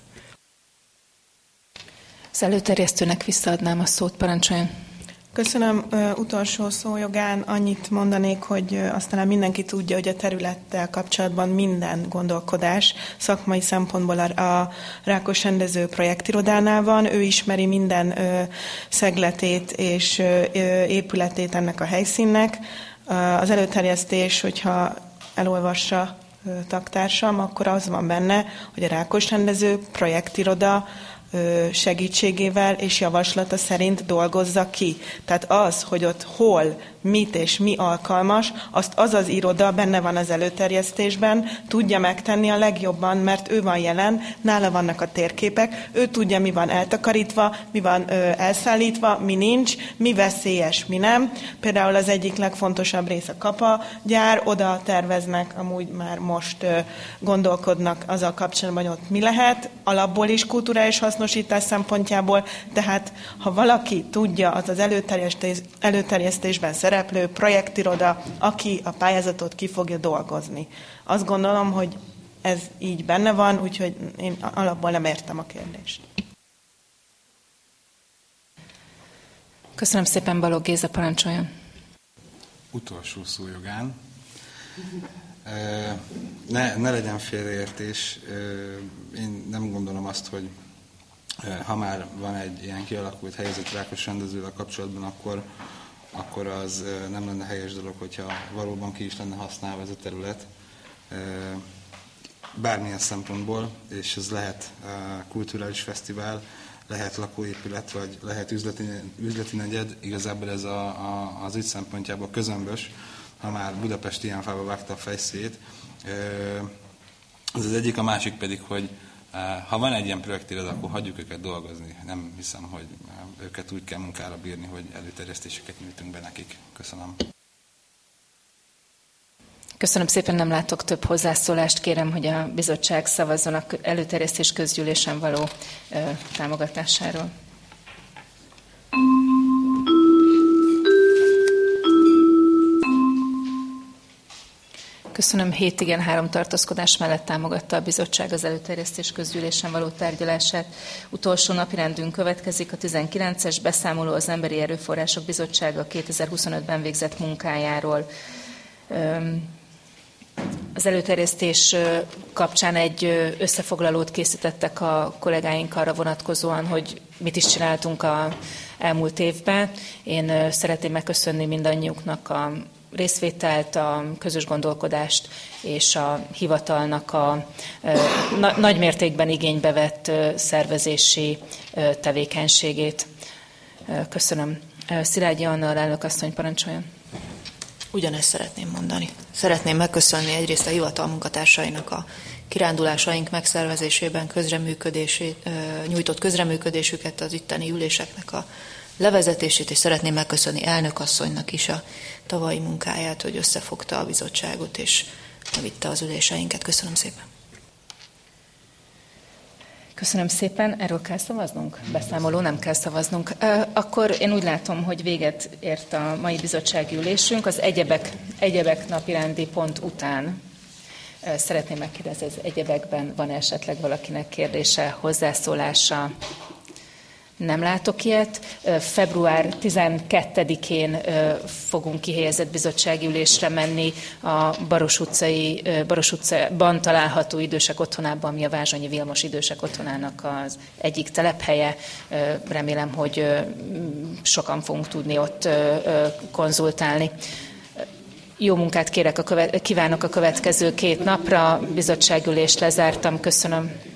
Az előterjesztőnek visszaadnám a szót, parancsoljon. Köszönöm. Utolsó szójogán annyit mondanék, hogy azt talán mindenki tudja, hogy a területtel kapcsolatban minden gondolkodás szakmai szempontból a Rákosrendező Projektirodánál van. Ő ismeri minden szegletét és épületét ennek a helyszínnek. Az előterjesztés, hogyha elolvassa taktársam, akkor az van benne, hogy a Rákosrendező Projektiroda segítségével és javaslata szerint dolgozza ki. Tehát az, hogy ott hol, mit és mi alkalmas, azt az az iroda, benne van az előterjesztésben, tudja megtenni a legjobban, mert ő van jelen, nála vannak a térképek, ő tudja, mi van eltakarítva, mi van ö, elszállítva, mi nincs, mi veszélyes, mi nem. Például az egyik legfontosabb rész a Kapa gyár, oda terveznek, amúgy már most ö, gondolkodnak azzal kapcsolatban, hogy ott mi lehet, alapból is kulturális hasznosítás szempontjából, tehát ha valaki tudja, az az előterjesztés, előterjesztésben szereplő projektiroda, aki a pályázatot ki fogja dolgozni. Azt gondolom, hogy ez így benne van, úgyhogy én alapból nem értem a kérdést. Köszönöm szépen, Balogh Géza, parancsoljon. Utolsó szójogán. Ne, ne legyen félreértés. Én nem gondolom azt, hogy ha már van egy ilyen kialakult helyzet Rákosrendezővel kapcsolatban, akkor, akkor az nem lenne helyes dolog, hogyha valóban ki is lenne használva ez a terület. Bármilyen szempontból, és ez lehet kulturális fesztivál, lehet lakóépület, vagy lehet üzleti, üzleti negyed, igazából ez a, a, az ügy szempontjából közömbös, ha már Budapest ilyen fába vágta a fejszét. Ez az egyik, a másik pedig, hogy ha van egy ilyen projektiroda, akkor hagyjuk őket dolgozni. Nem hiszem, hogy őket úgy kell munkára bírni, hogy előterjesztéseket nyújtunk be nekik. Köszönöm. Köszönöm szépen, nem látok több hozzászólást. Kérem, hogy a bizottság szavazzon a előterjesztés közgyűlésen való ö, támogatásáról. Köszönöm, hét igen, három tartózkodás mellett támogatta a bizottság az előterjesztés közgyűlésen való tárgyalását. Utolsó napirendünk következik a tizenkilences beszámoló az Emberi Erőforrások Bizottsága kétezer-huszonötben végzett munkájáról. Az előterjesztés kapcsán egy összefoglalót készítettek a kollégáink arra vonatkozóan, hogy mit is csináltunk az elmúlt évben. Én szeretném megköszönni mindannyiuknak a részvételt, a közös gondolkodást és a hivatalnak a na- nagymértékben igénybe vett szervezési tevékenységét. Köszönöm. Szilágyi Anna, elnök asszony, parancsoljon. Ugyanezt szeretném mondani. Szeretném megköszönni egyrészt a hivatal munkatársainak a kirándulásaink megszervezésében közreműködését, nyújtott közreműködésüket, az itteni üléseknek a levezetését, és szeretném megköszönni elnökasszonynak is a tavalyi munkáját, hogy összefogta a bizottságot és vitte az üléseinket. Köszönöm szépen. Köszönöm szépen. Erről kell szavaznunk? Beszámoló, nem kell szavaznunk. Akkor én úgy látom, hogy véget ért a mai bizottsági ülésünk. Az egyebek, egyebek napirendi pont után szeretném megkérdezni, az egyebekben van esetleg valakinek kérdése, hozzászólása? Nem látok ilyet. február tizenkettedikén fogunk kihelyezett bizottsági ülésre menni a Baros utcai, Baros utcában található idősek otthonában, ami a Vázsonyi Vilmos idősek otthonának az egyik telephelye. Remélem, hogy sokan fogunk tudni ott konzultálni. Jó munkát kérek a követ, kívánok a következő két napra. Bizottságülést lezártam. Köszönöm.